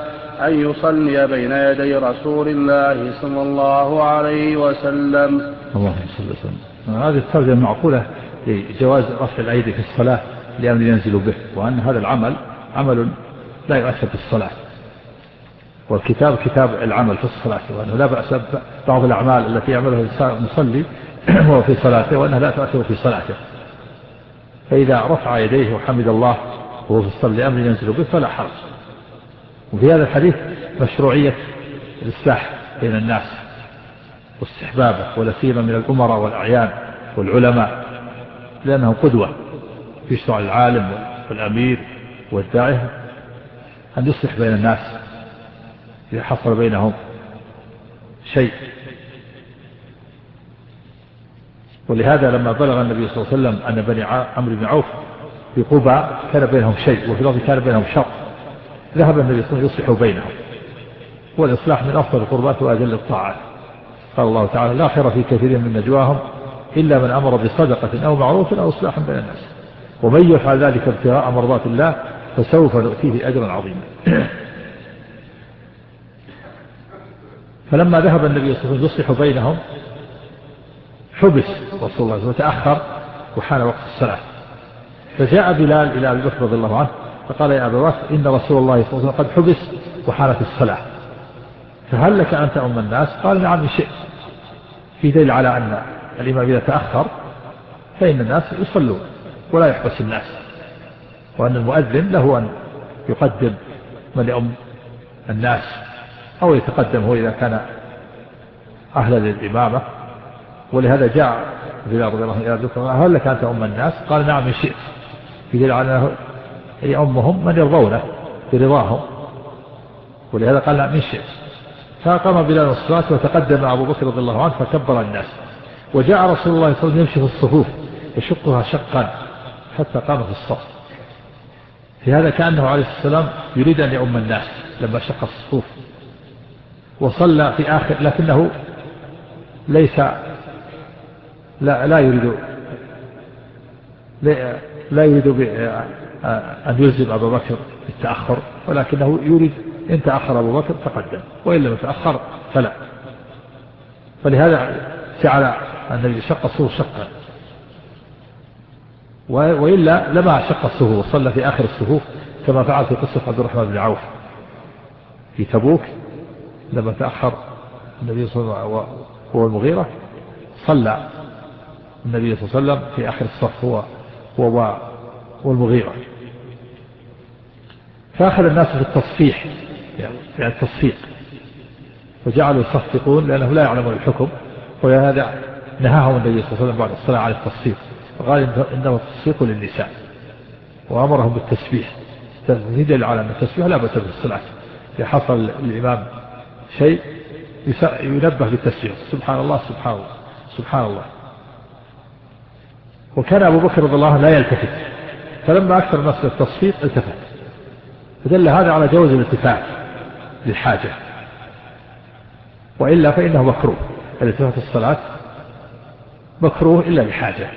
S5: الله صلى الله عليه وسلم.
S1: اللهم صل وسلم. هذه الترجمة معقولة لجواز رفع الأيدي في الصلاة لأمر ينزل به، وأن هذا العمل عمل لا يؤثر في الصلاة، والكتاب كتاب العمل في الصلاة، وأنه لا بأس بعض الأعمال التي يعملها الإنسان المصلي وهو في صلاته وأنها لا تؤثر في صلاته، فإذا رفع يديه وحمد الله وهو في الصلاة لأمر ينزل به فلا حرج. وفي هذا الحديث مشروعية الإصلاح بين الناس واستحبابه، ولا سيما من الأمراء والأعيان والعلماء، لأنهم قدوة في شرع العالم والأمير والداعية أن يصلح بين الناس إذا حصل بينهم شيء. ولهذا لما بلغ النبي صلى الله عليه وسلم أن بني عمرو بن عوف في قباء كان بينهم شيء، وفي الأرض كان بينهم شر، ذهب النبي صلى الله عليه وسلم يصلح بينهم، والإصلاح من أفضل القربات وأجل الطاعات. قال الله تعالى: لا خير في كثير من نجواهم إلا من أمر بصدقة أو معروف أو إصلاح بين الناس، ومن يفعل ذلك ابتغاء مرضات الله فسوف نؤتيه أجرا عظيما. فلما ذهب النبي صلى الله عليه وسلم يصلح بينهم حبس رسول الله وتأخر وحان وقت الصلاة، فجاء بلال إلى أبي بكر رضي الله عنه فقال: يا أبا بكر، إن رسول الله صلى الله عليه وسلم قد حبس وحانت الصلاة، فهل لك أن تؤم الناس؟ قال: نعم إن شئت. في دليل على أن الإمام إذا تأخر فإن الناس يصلون ولا يحبس الناس، وأن المؤذن له أن يقدم من يؤم الناس أو يتقدم هو إذا كان أهلا للإمامة. ولهذا جاء بلال رضي الله عنه: هل لك أن تؤم الناس؟ قال: نعم إن شئت. في دليل على أنه يؤمهم من يرضونه برضاهم، ولهذا قال: نعم إن شئت. فقام بلال الصلاة وتقدم أبو بكر رضي الله عنه فكبر الناس، وجاء رسول الله صلى الله عليه وسلم يمشي في الصفوف يشقها شقا حتى قام في الصف. في هذا كأنه عليه السلام يريد أن يؤم الناس لما شق الصفوف وصلى في آخر، لكنه ليس لا يريد أن يلزم أبا بكر بالتأخر، ولكنه يريد إن تأخر أبو بكر تقدم، وإن لم يتأخر فلا. فلهذا جعل النبي شق الصفوف شقا، وإلا لما شق الصفوف وصلى في آخر الصفوف كما فعل في قصة عبد الرحمن بن عوف في تبوك لما تأخر النبي صلى الله عليه وسلم والمغيرة، صلى النبي صلى الله عليه وسلم في آخر الصف هو والمغيرة، فأخذ الناس في التصفيح يعني التصفيق، وجعلوا يصفقون لأنهم لا يعلمون الحكم، ولهذا نهاهم النبي صلى الله عليه وسلم بعد الصلاة عن التصفيق، وقال: إنما التصفيق للنساء، وأمرهم بالتسبيح. يدل على أن التسبيح لا بأس في الصلاة، إذا حصل الإمام شيء ينبه بالتسبيح: سبحان الله سبحان الله سبحان الله. وكان أبو بكر رضي الله عنه لا يلتفت، فلما أكثر الناس التصفيق التفت، فدل هذا على جواز الالتفات للحاجة، وإلا فإنه مكروه. الالتفات في الصلاة مكروه إلا لحاجة.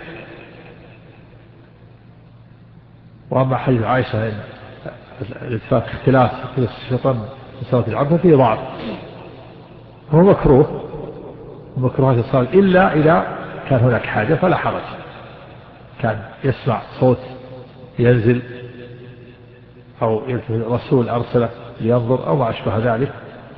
S1: وأما حديث عائشة إن الالتفات اختلاس في الشيطان في صلاة العبد فيه ضعف، هو مكروه ومكروه في الصلاة إلا إذا كان هناك حاجة فلا حرج، كان يسمع صوت ينزل أو رسول أرسله لينظر أو ما أشبه ذلك،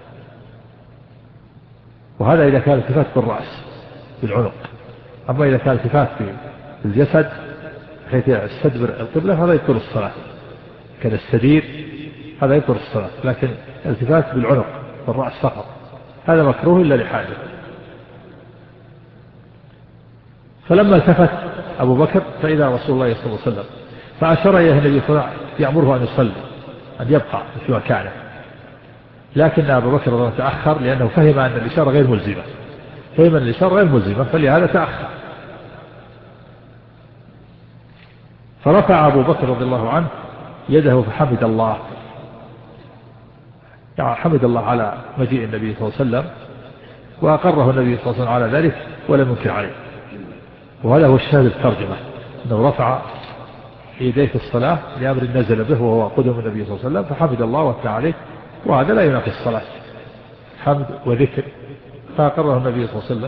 S1: وهذا إذا كان التفات بالرأس بالعنق. أما إذا كان التفات في الجسد بحيث يستدبر القبلة هذا يبطل الصلاة، كان السدير هذا يبطل الصلاة، لكن التفات بالعنق بالرأس فقط هذا مكروه إلا لحاجة. فلما التفت أبو بكر فإذا رسول الله صلى الله عليه وسلم، فأشار إليه النبي صلى الله عليه وسلم يأمره أن يصلي، أن يبقى في مكانه، لكن أبو بكر رضي الله عنه تأخر لأنه فهم أن الإشارة غير ملزمة، فهم أن الإشارة غير ملزمة فلهذا تأخر. فرفع أبو بكر رضي الله عنه يده فحمد الله، يعني حمد الله على مجيء النبي صلى الله عليه وسلم، وأقره النبي صلى الله عليه وسلم على ذلك ولم ينكر عليه. وهذا هو الشاهد الترجمة، أنه رفع يديه في الصلاة لأمر نزل به وهو قدم النبي صلى الله عليه وسلم، فحمد الله وأثنى عليه، وهذا لا ينافي الصلاة، حمد وذكر، فأقره النبي صلى الله عليه وسلم.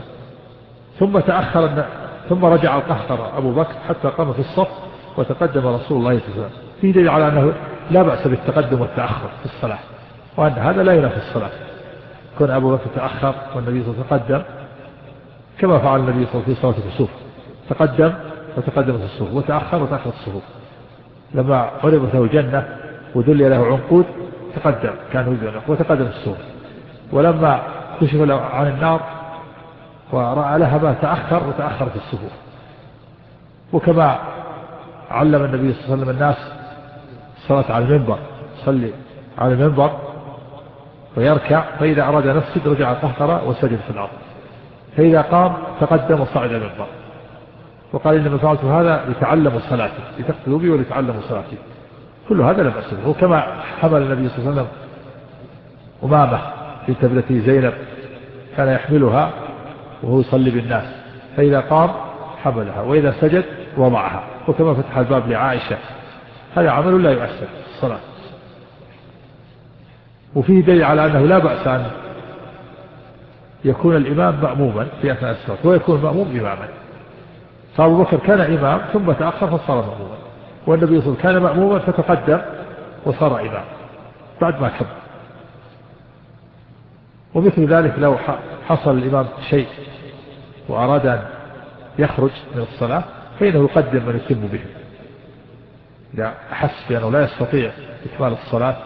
S1: ثم رجع القهقرة أبو بكر حتى قام في الصف وتقدم رسول الله صلى الله عليه وسلم، في دليل على أنه لا بأس بالتقدم والتأخر في الصلاة، وأن هذا لا ينافي الصلاة. كان أبو بكر تأخر والنبي صلى الله عليه وسلم تقدم، كما فعل النبي صلى الله عليه وسلم في صلاة الكسوف، تقدم وتقدم في الصفوف، وتأخر وتأخر الصفوف. لما عرضت له الجنة ودل له عنقود تقدم، كان يريد وتقدم في الصفوف، ولما كشف له عن النار ورأى لها ما تأخر وتأخر في الصفوف. وكما علم النبي صلى الله عليه وسلم الناس الصلاة على المنبر، صلي على المنبر ويركع، فإذا أراد أن يسجد رجع القهقرة وسجد في الأرض، فإذا قام تقدم وصعد المنبر، وقال إنما فعلت هذا لتعلموا صلاتي، لتقتلوا بي ولتعلموا صلاتي. كل هذا لا بأس به. وكما حمل النبي صلى الله عليه وسلم أمامه في ابنته زينب، كان يحملها وهو يصلي بالناس، فإذا قام حملها وإذا سجد وضعها، وكما فتح الباب لعائشة. هذا عمل لا يؤثر في الصلاة. وفيه دليل على أنه لا بأس أن يكون الإمام مأموما في أثناء الصلاة ويكون مأموم إماما. فأبو بكر كان إمام ثم تأخر فصار مأموما، والنبي صلى الله عليه وسلم كان مأموما فتقدم وصار إمام بعد ما كبر. ومثل ذلك لو حصل الإمام شيء وأراد أن يخرج من الصلاة فإنه يقدم من يتم به، إذا أحس بأنه لا يستطيع إكمال الصلاة،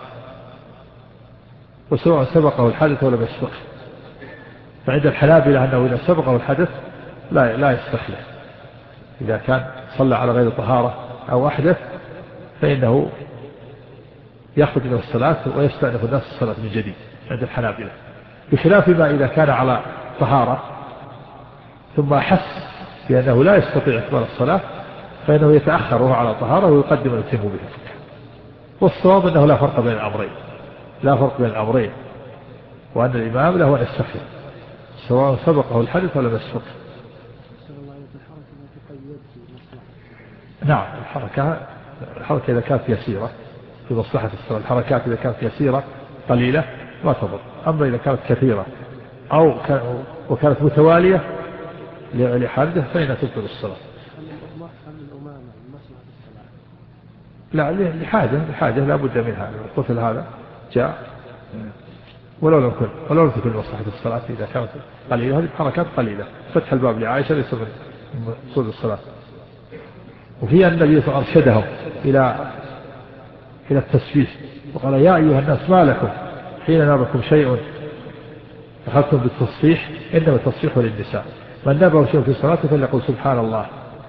S1: وسواء سبقه الحدث ولا يسبقه. فعند الحنابلة أنه إذا سبقه الحدث لا يستخلف، إذا كان صلى على غير طهارة أو أحدث فإنه يخرج من الصلاة ويستأنف الناس الصلاة من جديد عند الحنابلة، بخلاف ما إذا كان على طهارة ثم أحس بأنه لا يستطيع إكمال الصلاة فإنه يتأخر وهو على طهارة ويقدم ويتم به. والصواب أنه لا فرق بين الأمرين، لا فرق بين الأمرين، وأن الإمام له أن يستخلف سواء سبقه الحدث ولا يسبقه. نعم، الحركة إذا كانت يسيرة في مصلحة الصلاة، الحركات إذا كانت يسيرة قليلة ما تضر. أما إذا كانت كثيرة وكانت متوالية لحادثة فإنها تبطل الصلاة. لا، لحاجة لا بد منها. الطفل هذا جاء ولو لم تكن مصلحة الصلاة إذا كانت قليلة، هذه حركات قليلة. فتح الباب لعائشة ليس من مقصود الصلاة. وفي النبي صلى الله عليه وسلم أرشدهم إلى التسبيح، وقال يا أيها الناس ما لكم حين نابكم شيء أخذتم بالتصفيح، إنما التصفيح للنساء، من نابه شيء في صلاته فليقل سبحان الله.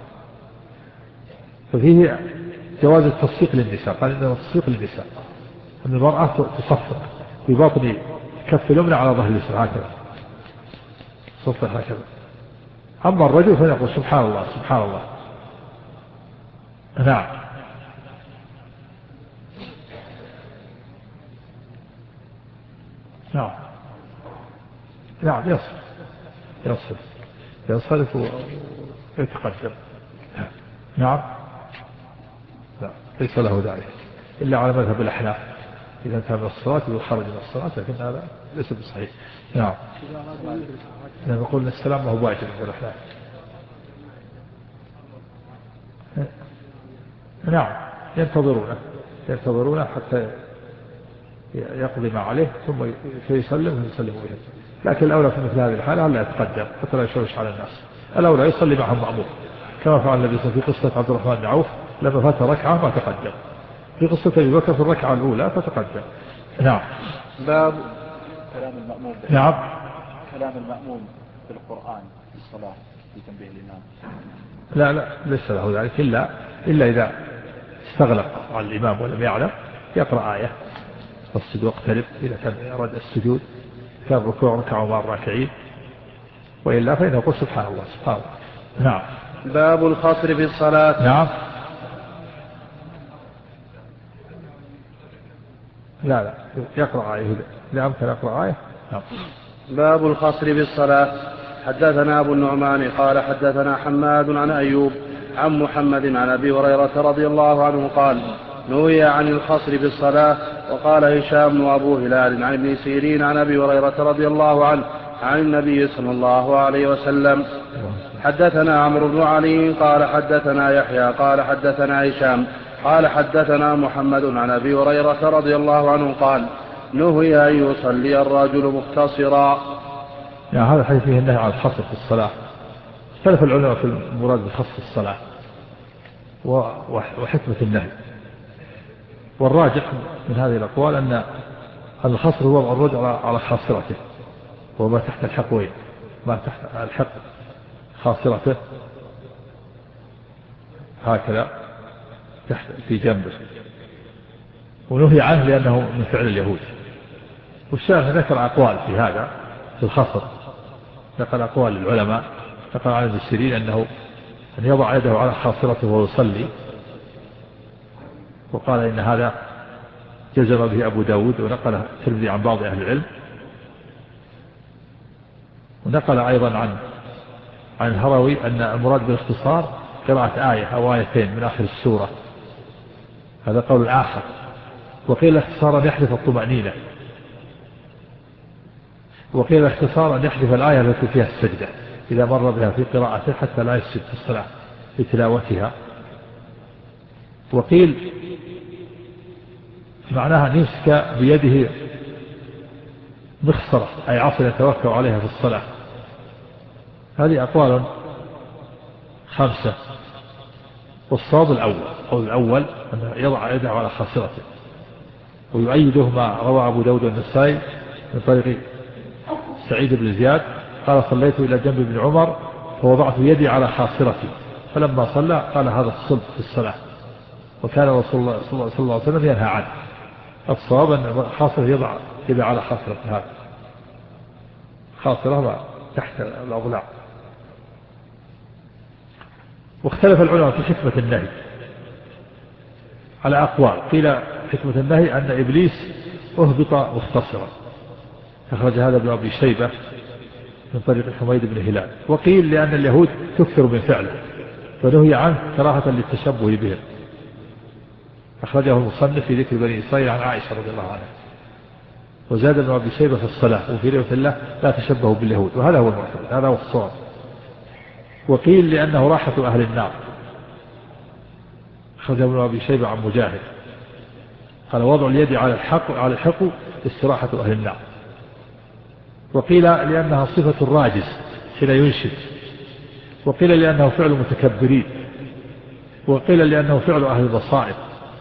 S1: ففيه جواز التصفيق للنساء، قال إنما التصفيق للنساء، أن المرأة تصفق في باطن كف اليمنى على ظهر اليسرى هكذا، صفق هكذا. أما الرجل فليقول سبحان الله سبحان الله. نعم. نعم. نعم، يصرف ويتقدم. نعم. لا، ليس له ذلك إلا على مذهب الأحناف، إذا انتهى من الصلاة وخرج من الصلاة، لكن هذا ليس بصحيح. نعم. نقول السلام ما هو واجب عند الأحناف. نعم، ينتظرونه حتى يقضي ما عليه ثم يسلم ويسلموا به. لكن الأولى في مثل هذه الحالة ألا يتقدم حتى لا يشوش على الناس، الأولى يصلي معهم مأمور، كما فعل النبي صلى الله عليه وسلم في قصة عبد الرحمن بن عوف لما فات ركعة ما تقدم، في قصة أبي بكر في الركعة الأولى فتقدم. نعم.
S5: باب
S6: كلام المأموم.
S1: نعم.
S6: كلام المأموم في القرآن في الصلاة في تنبيه الإمام.
S1: لا ليس له ذلك إلا إذا استغلق على الإمام ولم يعلم يقرأ آية فاسجد واقترب، إذا كان أراد السجود كان الركوع ركعوا مع الراكعين، وإلا فإنه يقول سبحان الله سبحان الله. نعم.
S5: باب الخصر في الصلاة.
S1: نعم. لا يقرأ آية إذا أمكن يقرأ آية. نعم.
S5: باب الخصر في الصلاة. حدثنا أبو النعمان قال حدثنا حماد عن أيوب عن محمد عن أبي هريرة رضي الله عنه قال نهي عن الخصر في الصلاة. وقال هشام وأبو هلال عن ابن سيرين عن أبي هريرة رضي الله عنه عن النبي صلى الله عليه وسلم. حدثنا عمرو بن علي قال حدثنا يحيى قال حدثنا هشام قال حدثنا محمد عن أبي هريرة رضي الله عنه قال نهي أن يصلي الرجل مختصرا.
S1: يعني هذا الحديث فيه النهي عن الخصر في الصلاة. اختلف العلماء في المراد بخص الصلاة وحكمة النهي، والراجح من هذه الأقوال أن الخصر هو وضع الرجل على خاصرته، وما تحت الحقوين، ما تحت الحق خاصرته هكذا تحت في جنبه، ونهي عنه لأنه من فعل اليهود. والشارح ذكر أقوال في هذا في الخصر، ذكر أقوال العلماء، ذكر عن ابن سيرين أنه أن يضع يده على خاصرته وهو يصلي، وقال إن هذا جزم به أبو داود، ونقل الترمذي عن بعض أهل العلم، ونقل أيضا عن الهروي أن المراد بالاختصار قراءة آية أو آيتين من آخر السورة، هذا قول آخر. وقيل الاختصار أن يحذف الطمأنينة، وقيل الاختصار أن يحذف الآية التي فيها السجدة إذا مر بها في قراءته حتى لا يسجد في الصلاة لتلاوتها. وقيل معناها أن يمسك بيده مخصرة أي عصا يتوكل عليها في الصلاة. هذه أقوال 5، والصواب الأول أن يضع يده على خاصرته، ويؤيده ما روى أبو داود والنسائي من طريق سعيد بن زياد قال صليت إلى جنب ابن عمر فوضعت يدي على خاصرتي فلما صلى قال هذا الصلب في الصلاة، وكان رسول الله صلى الله عليه وسلم ينهى عنه. الصواب أن الخاصرة يضع يده على خاصرته، هذا خاصرة تحت الأضلاع. واختلف العلماء في حكمة النهي على أقوال. قيل حكمة النهي أن إبليس أهبط مختصرا، أخرج هذا ابن أبي شيبة من طريق حميد بن هلال. وقيل لأن اليهود تكثر من فعله فنهي عنه كراهة للتشبه بهم، أخرجه المصنف في ذكر بني إسرائيل عن عائشة رضي الله عنها. وزاد ابن أبي شيبة في الصلاة وفي رواية الله لا تشبهوا باليهود، وهذا هو المعتمد، هذا هو الصواب. وقيل لأنه راحة أهل النار، أخرجه ابن أبي شيبة عن مجاهد قال وضع اليد على الحق استراحة أهل النار. وقيل لأنها صفة الراجز حين ينشد، وقيل لأنه فعل متكبرين، وقيل لأنه فعل أهل البصائر.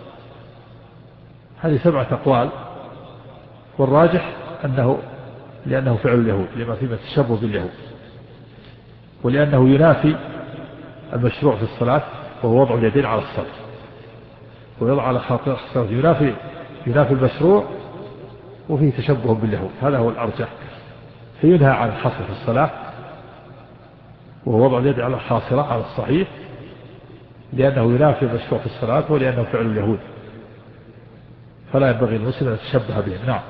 S1: هذه 7 أقوال، والراجح لأنه فعل اليهود لما فيه التشبه باليهود، ولأنه ينافي المشروع في الصلاة وهو وضع اليدين على الصدر ويضع على خاطر ينافي المشروع وفيه تشبه باليهود، هذا هو الأرجح. فينهى عن الخصر في الصلاة وهو وضع اليد على الخاصرة على الصحيح، لأنه ينافي المشروع في الصلاة ولأنه فعل اليهود، فلا ينبغي المسلم أن يتشبه بهم. نعم.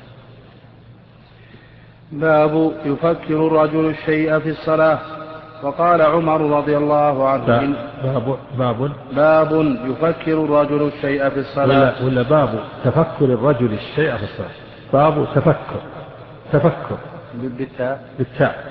S5: باب يفكر الرجل الشيء في الصلاة. وقال عمر رضي الله عنه باب يفكر الرجل الشيء في الصلاة،
S1: ولا باب تفكر الرجل الشيء في الصلاة. باب تفكر بالتاء.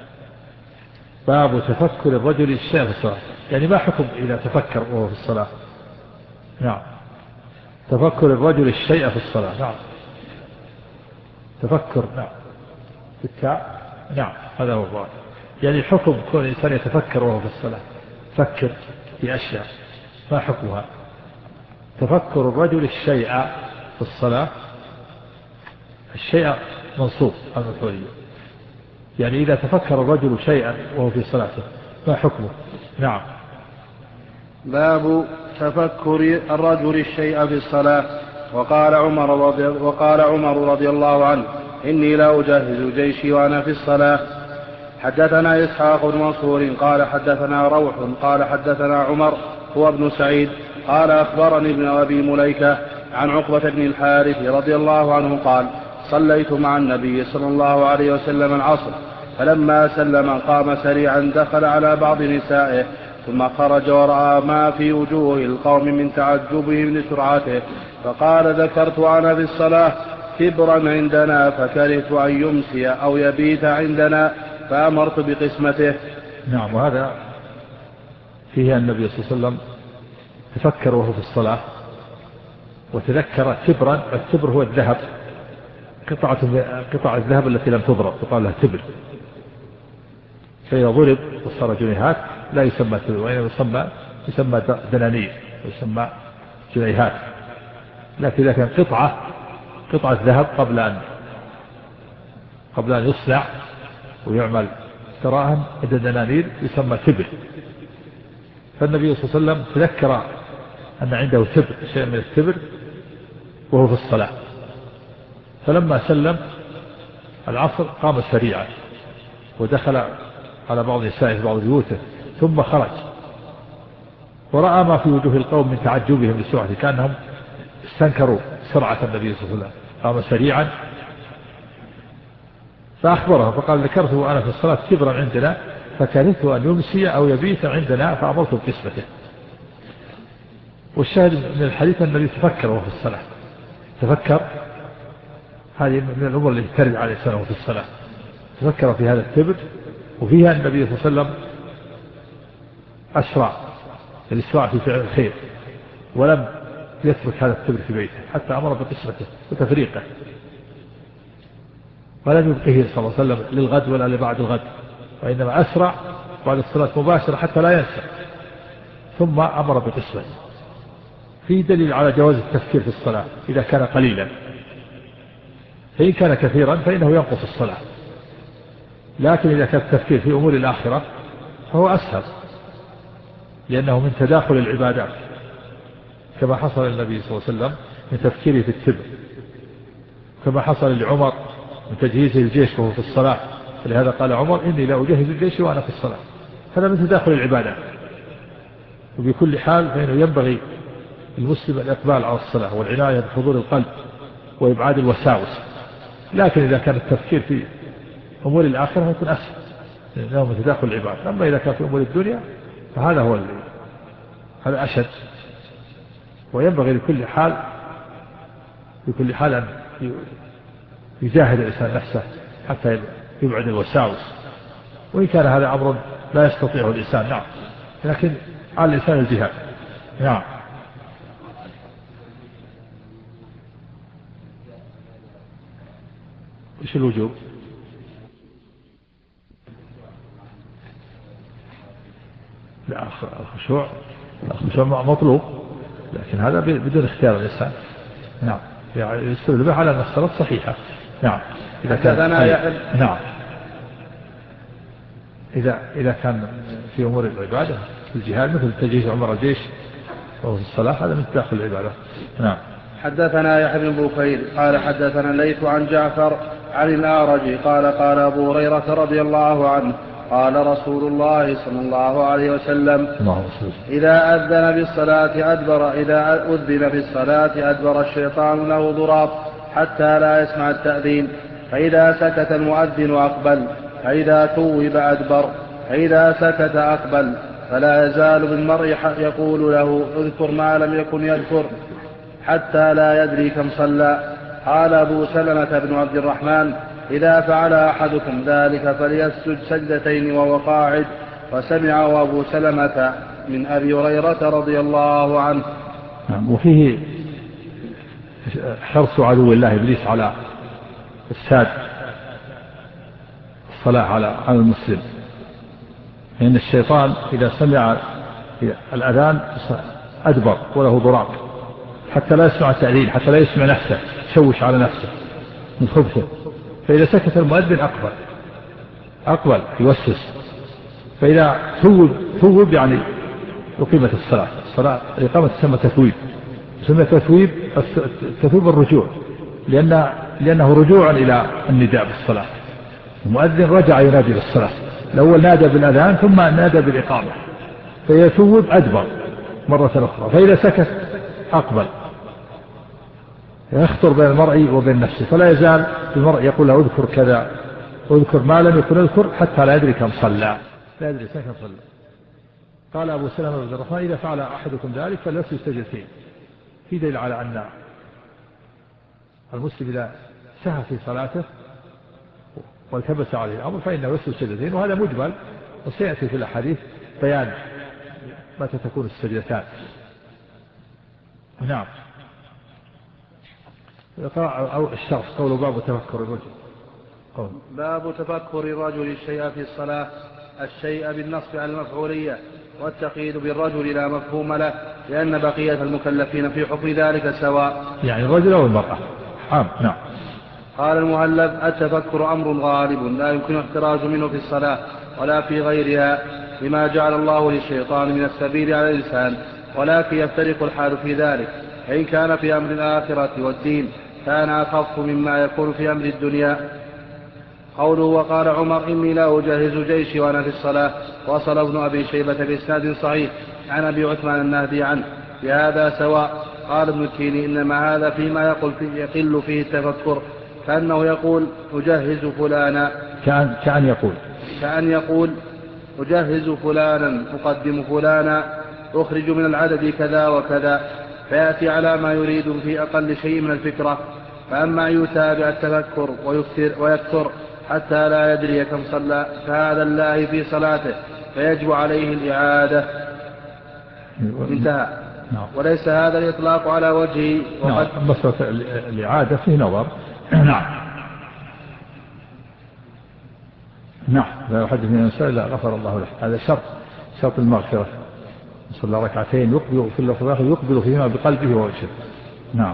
S1: باب تفكر الرجل الشيء في الصلاة، يعني ما حكم إذا تفكر وهو في الصلاة؟ نعم. تفكر الرجل الشيء في الصلاة، نعم. تفكر، نعم، بالتاء، نعم، هذا هو الظاهر. يعني حكم كون الإنسان يتفكر وهو في الصلاة، فكر في أشياء، ما حكمها؟ تفكر الرجل الشيء في الصلاة، الشيء منصوب المفعولية، يعني إذا تفكر الرجل شيئا وهو في صلاته ما حكمه؟ نعم.
S5: باب تفكر الرجل الشيء في الصلاة. وقال عمر رضي الله عنه إني لا أجهز جيشي وأنا في الصلاة. حدثنا إسحاق بن منصور قال حدثنا روح قال حدثنا عمر هو ابن سعيد قال أخبرني ابن أبي مليكة عن عقبة بن الحارث رضي الله عنه قال صليت مع النبي صلى الله عليه وسلم العصر، فلما سلم قام سريعا دخل على بعض نسائه ثم خرج ورأى ما في وجوه القوم من تعجبهم لسرعته، فقال ذكرت أنا في الصلاة كبرا عندنا فكرهت أن يمسي أو يبيت عندنا فأمرت بقسمته.
S1: نعم. وهذا فيه النبي صلى الله عليه وسلم تفكر وهو في الصلاة وتذكر كبرا. الكبر هو الذهب، قطع الذهب التي لم تضرب تقال لها كبر، فإذا ضرب وصار جنيهات لا يسمى كبر، وإنما يسمى دنانير ويسمى جنيهات. لكن إذا كان قطعة ذهب قبل أن يصنع ويعمل دراهم إذا دنانير يسمى كبر. فالنبي صلى الله عليه وسلم تذكر أن عنده كبر، شيء من الكبر وهو في الصلاة، فلما سلم العصر قام سريعا ودخل على بعض نسائه في بعض بيوته، ثم خرج ورأى ما في وجوه القوم من تعجبهم لسرعته، كأنهم استنكروا سرعة النبي صلى الله عليه وسلم. قام سريعا فأخبره فقال ذكرته وأنا في الصلاة كبرا عندنا فكرهت أن يمسي أو يبيت عندنا فأمرت بقسمته. والشاهد من الحديث أن النبي تفكر وهو في الصلاة، تفكر. هذه من الأمور التي ترد على الإنسان وهو في الصلاة، تفكر في هذا الكبر. وفيها النبي صلى الله عليه وسلم أسرع الإسراع في فعل الخير، ولم يترك هذا الكبر في بيته حتى أمر بقسمته وتفريقه، ولم يبقيه صلى الله عليه وسلم للغد ولا لبعد الغد، وإنما أسرع بعد الصلاة مباشرة حتى لا ينسى، ثم أمر بقسمته. فيه دليل على جواز التفكير في الصلاة إذا كان قليلا، فإن كان كثيرا فإنه ينقص الصلاة. لكن إذا كان التفكير في أمور الآخرة فهو أسهل، لأنه من تداخل العبادات، كما حصل للنبي صلى الله عليه وسلم من تفكيره في التبع، كما حصل لعمر من تجهيزه الجيش وهو في الصلاة، فلهذا قال عمر إني لا أجهز الجيش وأنا في الصلاة. هذا من تداخل العبادات. وبكل حال فإنه ينبغي المسلم الإقبال على الصلاة والعناية بحضور القلب وإبعاد الوساوس. لكن إذا كان التفكير في أمور الآخرة يكون أسهل، لأنه من تداخل العبادات. أما إذا كان في أمور الدنيا فهذا هو هذا أشد. وينبغي لكل حال أن يجاهد الإنسان نفسه حتى يبعد الوساوس، وإن كان هذا أمر لا يستطيعه الإنسان. نعم، لكن على الإنسان الجهاد. نعم. إيش الوجوب؟ لا، الخشوع مطلوب، لكن هذا بدون اختيار الإنسان. نعم، يعني يستدل به على أن الصلاة صحيحة. نعم، إذا كان نعم، إذا كان في أمور العبادة في الجهاد مثل تجهيز عمر الجيش وهو في الصلاة، هذا من تداخل العبادة. نعم.
S5: حدثنا يحيى بن بكير قال حدثنا الليث عن جعفر عن الأعرج قال قال أبو هريرة رضي الله عنه قال رسول الله صلى الله عليه وسلم إذا أذن بالصلاة أدبر الشيطان له ضراب حتى لا يسمع التأذين، فإذا سكت المؤذن أقبل، فإذا ثوب أدبر، فإذا سكت أقبل، فلا يزال بالمرء يقول له اذكر ما لم يكن يذكر حتى لا يدري كم صلى. قال أبو سلمة بن عبد الرحمن إذا فعل أحدكم ذلك فليسجد سجدتين وهو قاعد. وسمعه أبو سلمة من أبي هريرة رضي الله عنه.
S1: وفيه حرص عدو الله إبليس على إفساد الصلاة على المسلم، لأن الشيطان إذا سمع الأذان أدبر وله ضراب حتى لا يسمع التأذين، حتى لا يسمع نفسه، يشوش على نفسه من خبثه. فإذا سكت المؤذن أقبل يوسوس، فإذا ثوب يعني أقيمت الصلاة الإقامة تسمى تثويب، تسمى تثويب الرجوع، لأنه رجوع إلى النداء بالصلاة. المؤذن رجع ينادي بالصلاة، الأول نادى بالأذان ثم نادى بالإقامة، فيثوب أدبر مرة أخرى، فإذا سكت أقبل، يخطر بين المرء وبين نفسه، فلا يزال المرء يقول له اذكر كذا، اذكر ما لم يكن اذكر حتى لا يدري كم صلى، لا يدري كم صلى. قال أبو سلمة بن عبد الرحمن إذا فعل أحدكم ذلك فليسجد سجدتين، في دليل على أن المسلم إذا سهى في صلاته والتبس عليه الأمر فإنه يسجد سجدتين، وهذا مجمل وسيأتي في الأحاديث بيان متى تكون السجدتان. نعم. أو الشرح قوله باب تفكر الرجل.
S5: باب تفكر الرجل الشيء في الصلاة، الشيء بالنصب على المفعولية، والتقييد بالرجل لا مفهوم له، لأن بقية المكلفين في حكم ذلك سواء،
S1: يعني الرجل أو المرأة. نعم.
S5: قال المهلب التفكر أمر غالب لا يمكن احتراز منه في الصلاة ولا في غيرها، لما جعل الله للشيطان من السبيل على الإنسان، ولكن يفترق الحال في ذلك، فإن كان في أمر الآخرة والدين كان أخف مما يكون في أمر الدنيا. قوله وقال عمر إني لا أجهز جيشي وأنا في الصلاة، وصل ابن أبي شيبة بإسناد صحيح عن أبي عثمان النهدي عنه بهذا سواء. قال ابن التيني إنما هذا فيما يقل فيه التفكر، كأنه يقول أجهز فلانا، كأن يقول أجهز فلانا، أقدم فلانا، أخرج من العدد كذا وكذا، فيأتي على ما يريد في أقل شيء من الفكرة. فأما أن يتابع التفكر ويكثر حتى لا يدري كم صلى فهذا الله في صلاته، فيجب عليه الإعادة. انتهى. وليس هذا الإطلاق على وجهه. وقد
S1: مسألة الإعادة فيه نظر. نعم. لا يحدث من الإنسان إلا غفر الله له، هذا شرط المغفرة. صلى ركعتين يقبل في اللفظ الآخر يقبل فيهما بقلبه ووجهه. نعم.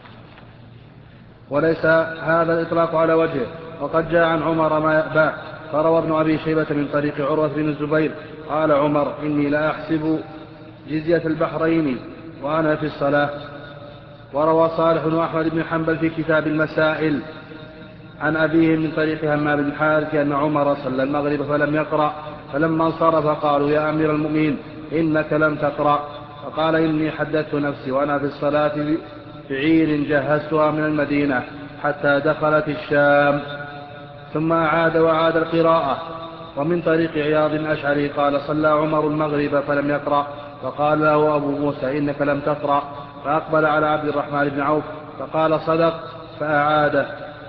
S5: وليس هذا الإطلاق على وجهه. وقد جاء عن عمر ما يأباه، فروى ابن أبي شيبة من طريق عروة بن الزبير قال عمر إني لا أحسب جزية البحرين وأنا في الصلاة. وروى صالح وأحمد بن حنبل في كتاب المسائل عن أبيه من طريق همام بن حارث أن عمر صلى المغرب فلم يقرأ، فلما انصرف قالوا يا أمير المؤمنين إنك لم تقرأ، فقال إني حدثت نفسي وأنا في الصلاة بعير جهزتها من المدينة حتى دخلت الشام، ثم أعاد وعاد القراءة. ومن طريق عياض الأشعري قال صلى عمر المغرب فلم يقرأ، فقال له أبو موسى إنك لم تقرأ، فأقبل على عبد الرحمن بن عوف فقال صدق، فأعاد.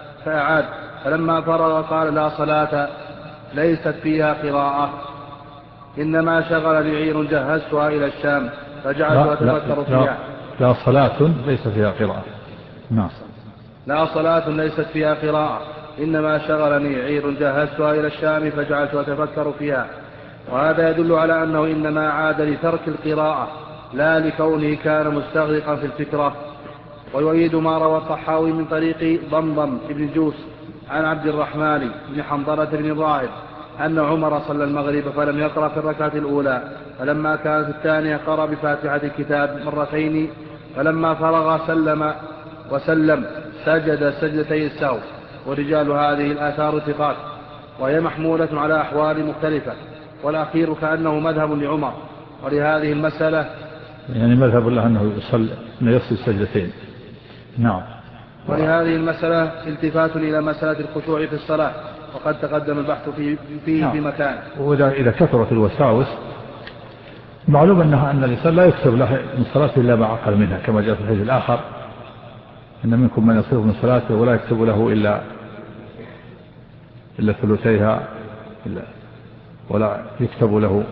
S5: فلما فرغ قال لا صلاة ليست فيها قراءة، إنما شغل بعير جهزتها إلى الشام فجعلت أتفكر فيها.
S1: لا صلاة ليس فيها قراءة. نعم.
S5: لا صلاة ليست فيها قراءة، إنما شغلني عير جهزتها إلى الشام فجعلت أتفكر فيها. وهذا يدل على أنه إنما عاد لترك القراءة لا لكونه كان مستغرقا في الفكرة. ويؤيد ما روى الطحاوي من طريق ضمضم بن جوس عن عبد الرحمن بن حنظلة بن الراهب أن عمر صلى المغرب فلم يقرأ في الركعة الأولى، فلما كانت الثانية قرأ بفاتحة الكتاب مرتين، فلما فرغ وسلم سجد سجدتي السهو. ورجال هذه الآثار ثقات، وهي محمولة على أحوال مختلفة، والأخير كأنه مذهب لعمر. ولهذه المسألة
S1: يعني مذهب الله أنه يصل سجدتين. نعم.
S5: ولهذه المسألة التفات إلى مسألة الخشوع في الصلاة، وقد تقدم البحث فيه
S1: نعم.
S5: في مكان.
S1: وإذا كثرت الوساوس معلوم أن الإنسان لا يكتب له من صلاته إلا ما عقل منها، كما جاء في الحديث الآخر إن منكم من يصير من صلاته ولا يكتب له إلا ثلثيها، ولا يكتب له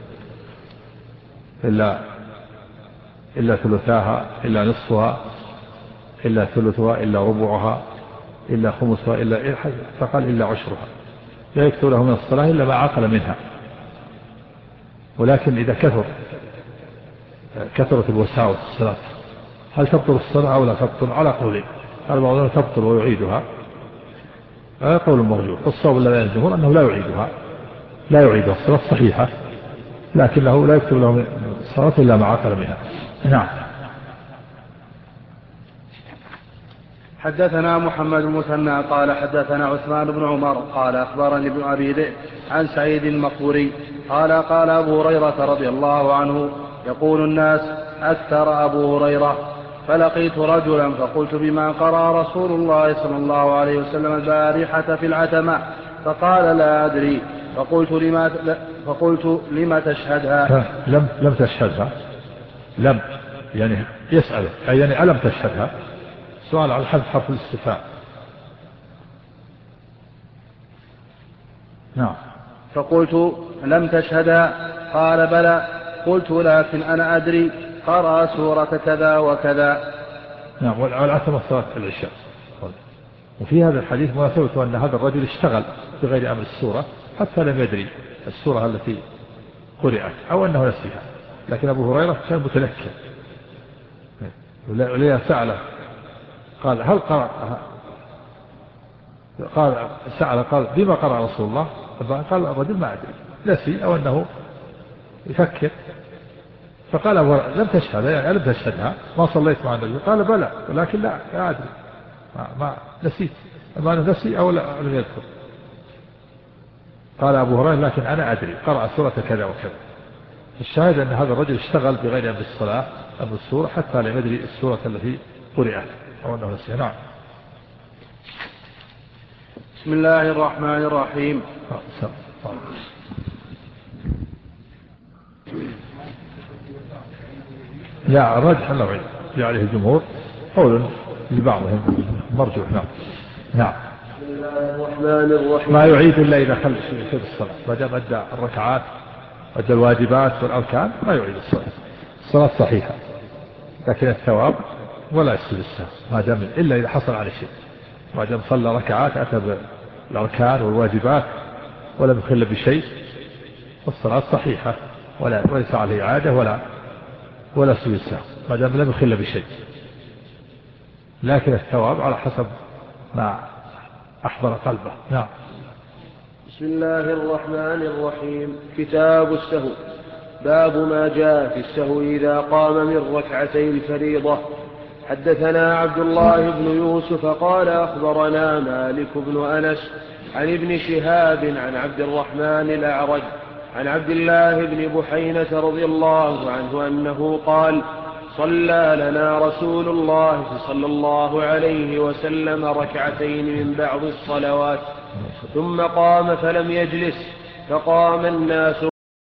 S1: إلا ثلثاها، إلا نصفها، إلا ثلثها، إلا ربعها، إلا خمسها، فقال إلا عشرها، لا يكتب له من الصلاة إلا ما عقل منها. ولكن إذا كثرت الوساوس في الصلاة هل تبطل الصلاة أو لا تبطل؟ على قولين، قال بعضهم تبطل ويعيدها، هذا قول مرجوح. الصواب الذي عند الجمهور أنه لا يعيدها، الصلاة صحيحة، لكنه لا يكتب له من الصلاة إلا ما عقل منها. نعم.
S5: حدثنا محمد المثنى قال حدثنا عثمان بن عمر قال أخبرني ابن أبي ذئب عن سعيد المقبوري قال أبو هريرة رضي الله عنه يقول الناس أكثر أبو هريرة، فلقيت رجلا فقلت بما قرأ رسول الله صلى الله عليه وسلم البارحة في العتمة، فقال لا أدري، فقلت لما تشهدها.
S1: لم تشهدها. لم يعني يسأله يعني ألم تشهدها؟ سؤال على حذف حرف الاستفهام. نعم.
S5: فقلت لم تشهدها؟ قال بلى. قلت لكن أنا أدري قرأ سورة كذا وكذا.
S1: نعم. والعتمة صلاة العشاء. وفي هذا الحديث مناسبة أن هذا الرجل اشتغل بغير أمر السورة حتى لم يدري السورة التي قرأت أو أنه نسيها. لكن أبو هريرة كان متنكر وليه سأله قال هل قرأ؟ قال بما قرأ رسول الله؟ قال الرجل ما أدري نسي أو أنه يفكر. فقال أبو هريرة لم تشهد يعني لم تشهدها ما صليت مع النبي؟ قال بلى ولكن لا أدري ما نسيت أما أنا نسي أو لم يذكر. قال أبو هريرة لكن أنا أدري قرأ سورة كذا وكذا. الشاهد أن هذا الرجل اشتغل بغير أمر الصلاة أمر السورة حتى لم يدري السورة التي قرأت أو أنه نسيها. نعم.
S5: بسم الله الرحمن الرحيم.
S1: لا الراجح أنه في عليه الجمهور قول لبعضهم مرجوح. نعم. نعم.
S3: بسم الله الرحمن الرحيم.
S1: ما يعيد إلا إذا خلص في الصلاة ما دام أدى الركعات أدى الواجبات والأركان ما يعيد الصلاة صحيحة لكن الثواب ولا يسجد السهو ما دام إلا إذا حصل على شيء ما دام صلى ركعات أتى بالأركان والواجبات ولم يخل بشيء والصلاة صحيحة وليس عليه عادة ولا سجد السهو ما دام لم يخل بشيء لكن الثواب على حسب ما أحضر قلبه. نعم.
S3: بسم الله الرحمن الرحيم. كتاب السهو. باب ما جاء في السهو إذا قام من ركعتي الفريضة. حدثنا عبد الله بن يوسف قال أخبرنا مالك بن أنس عن ابن شهاب عن عبد الرحمن الأعرج عن عبد الله بن بحينة رضي الله عنه أنه قال صلى لنا رسول الله صلى الله عليه وسلم ركعتين من بعض الصلوات ثم قام فلم يجلس فقام الناس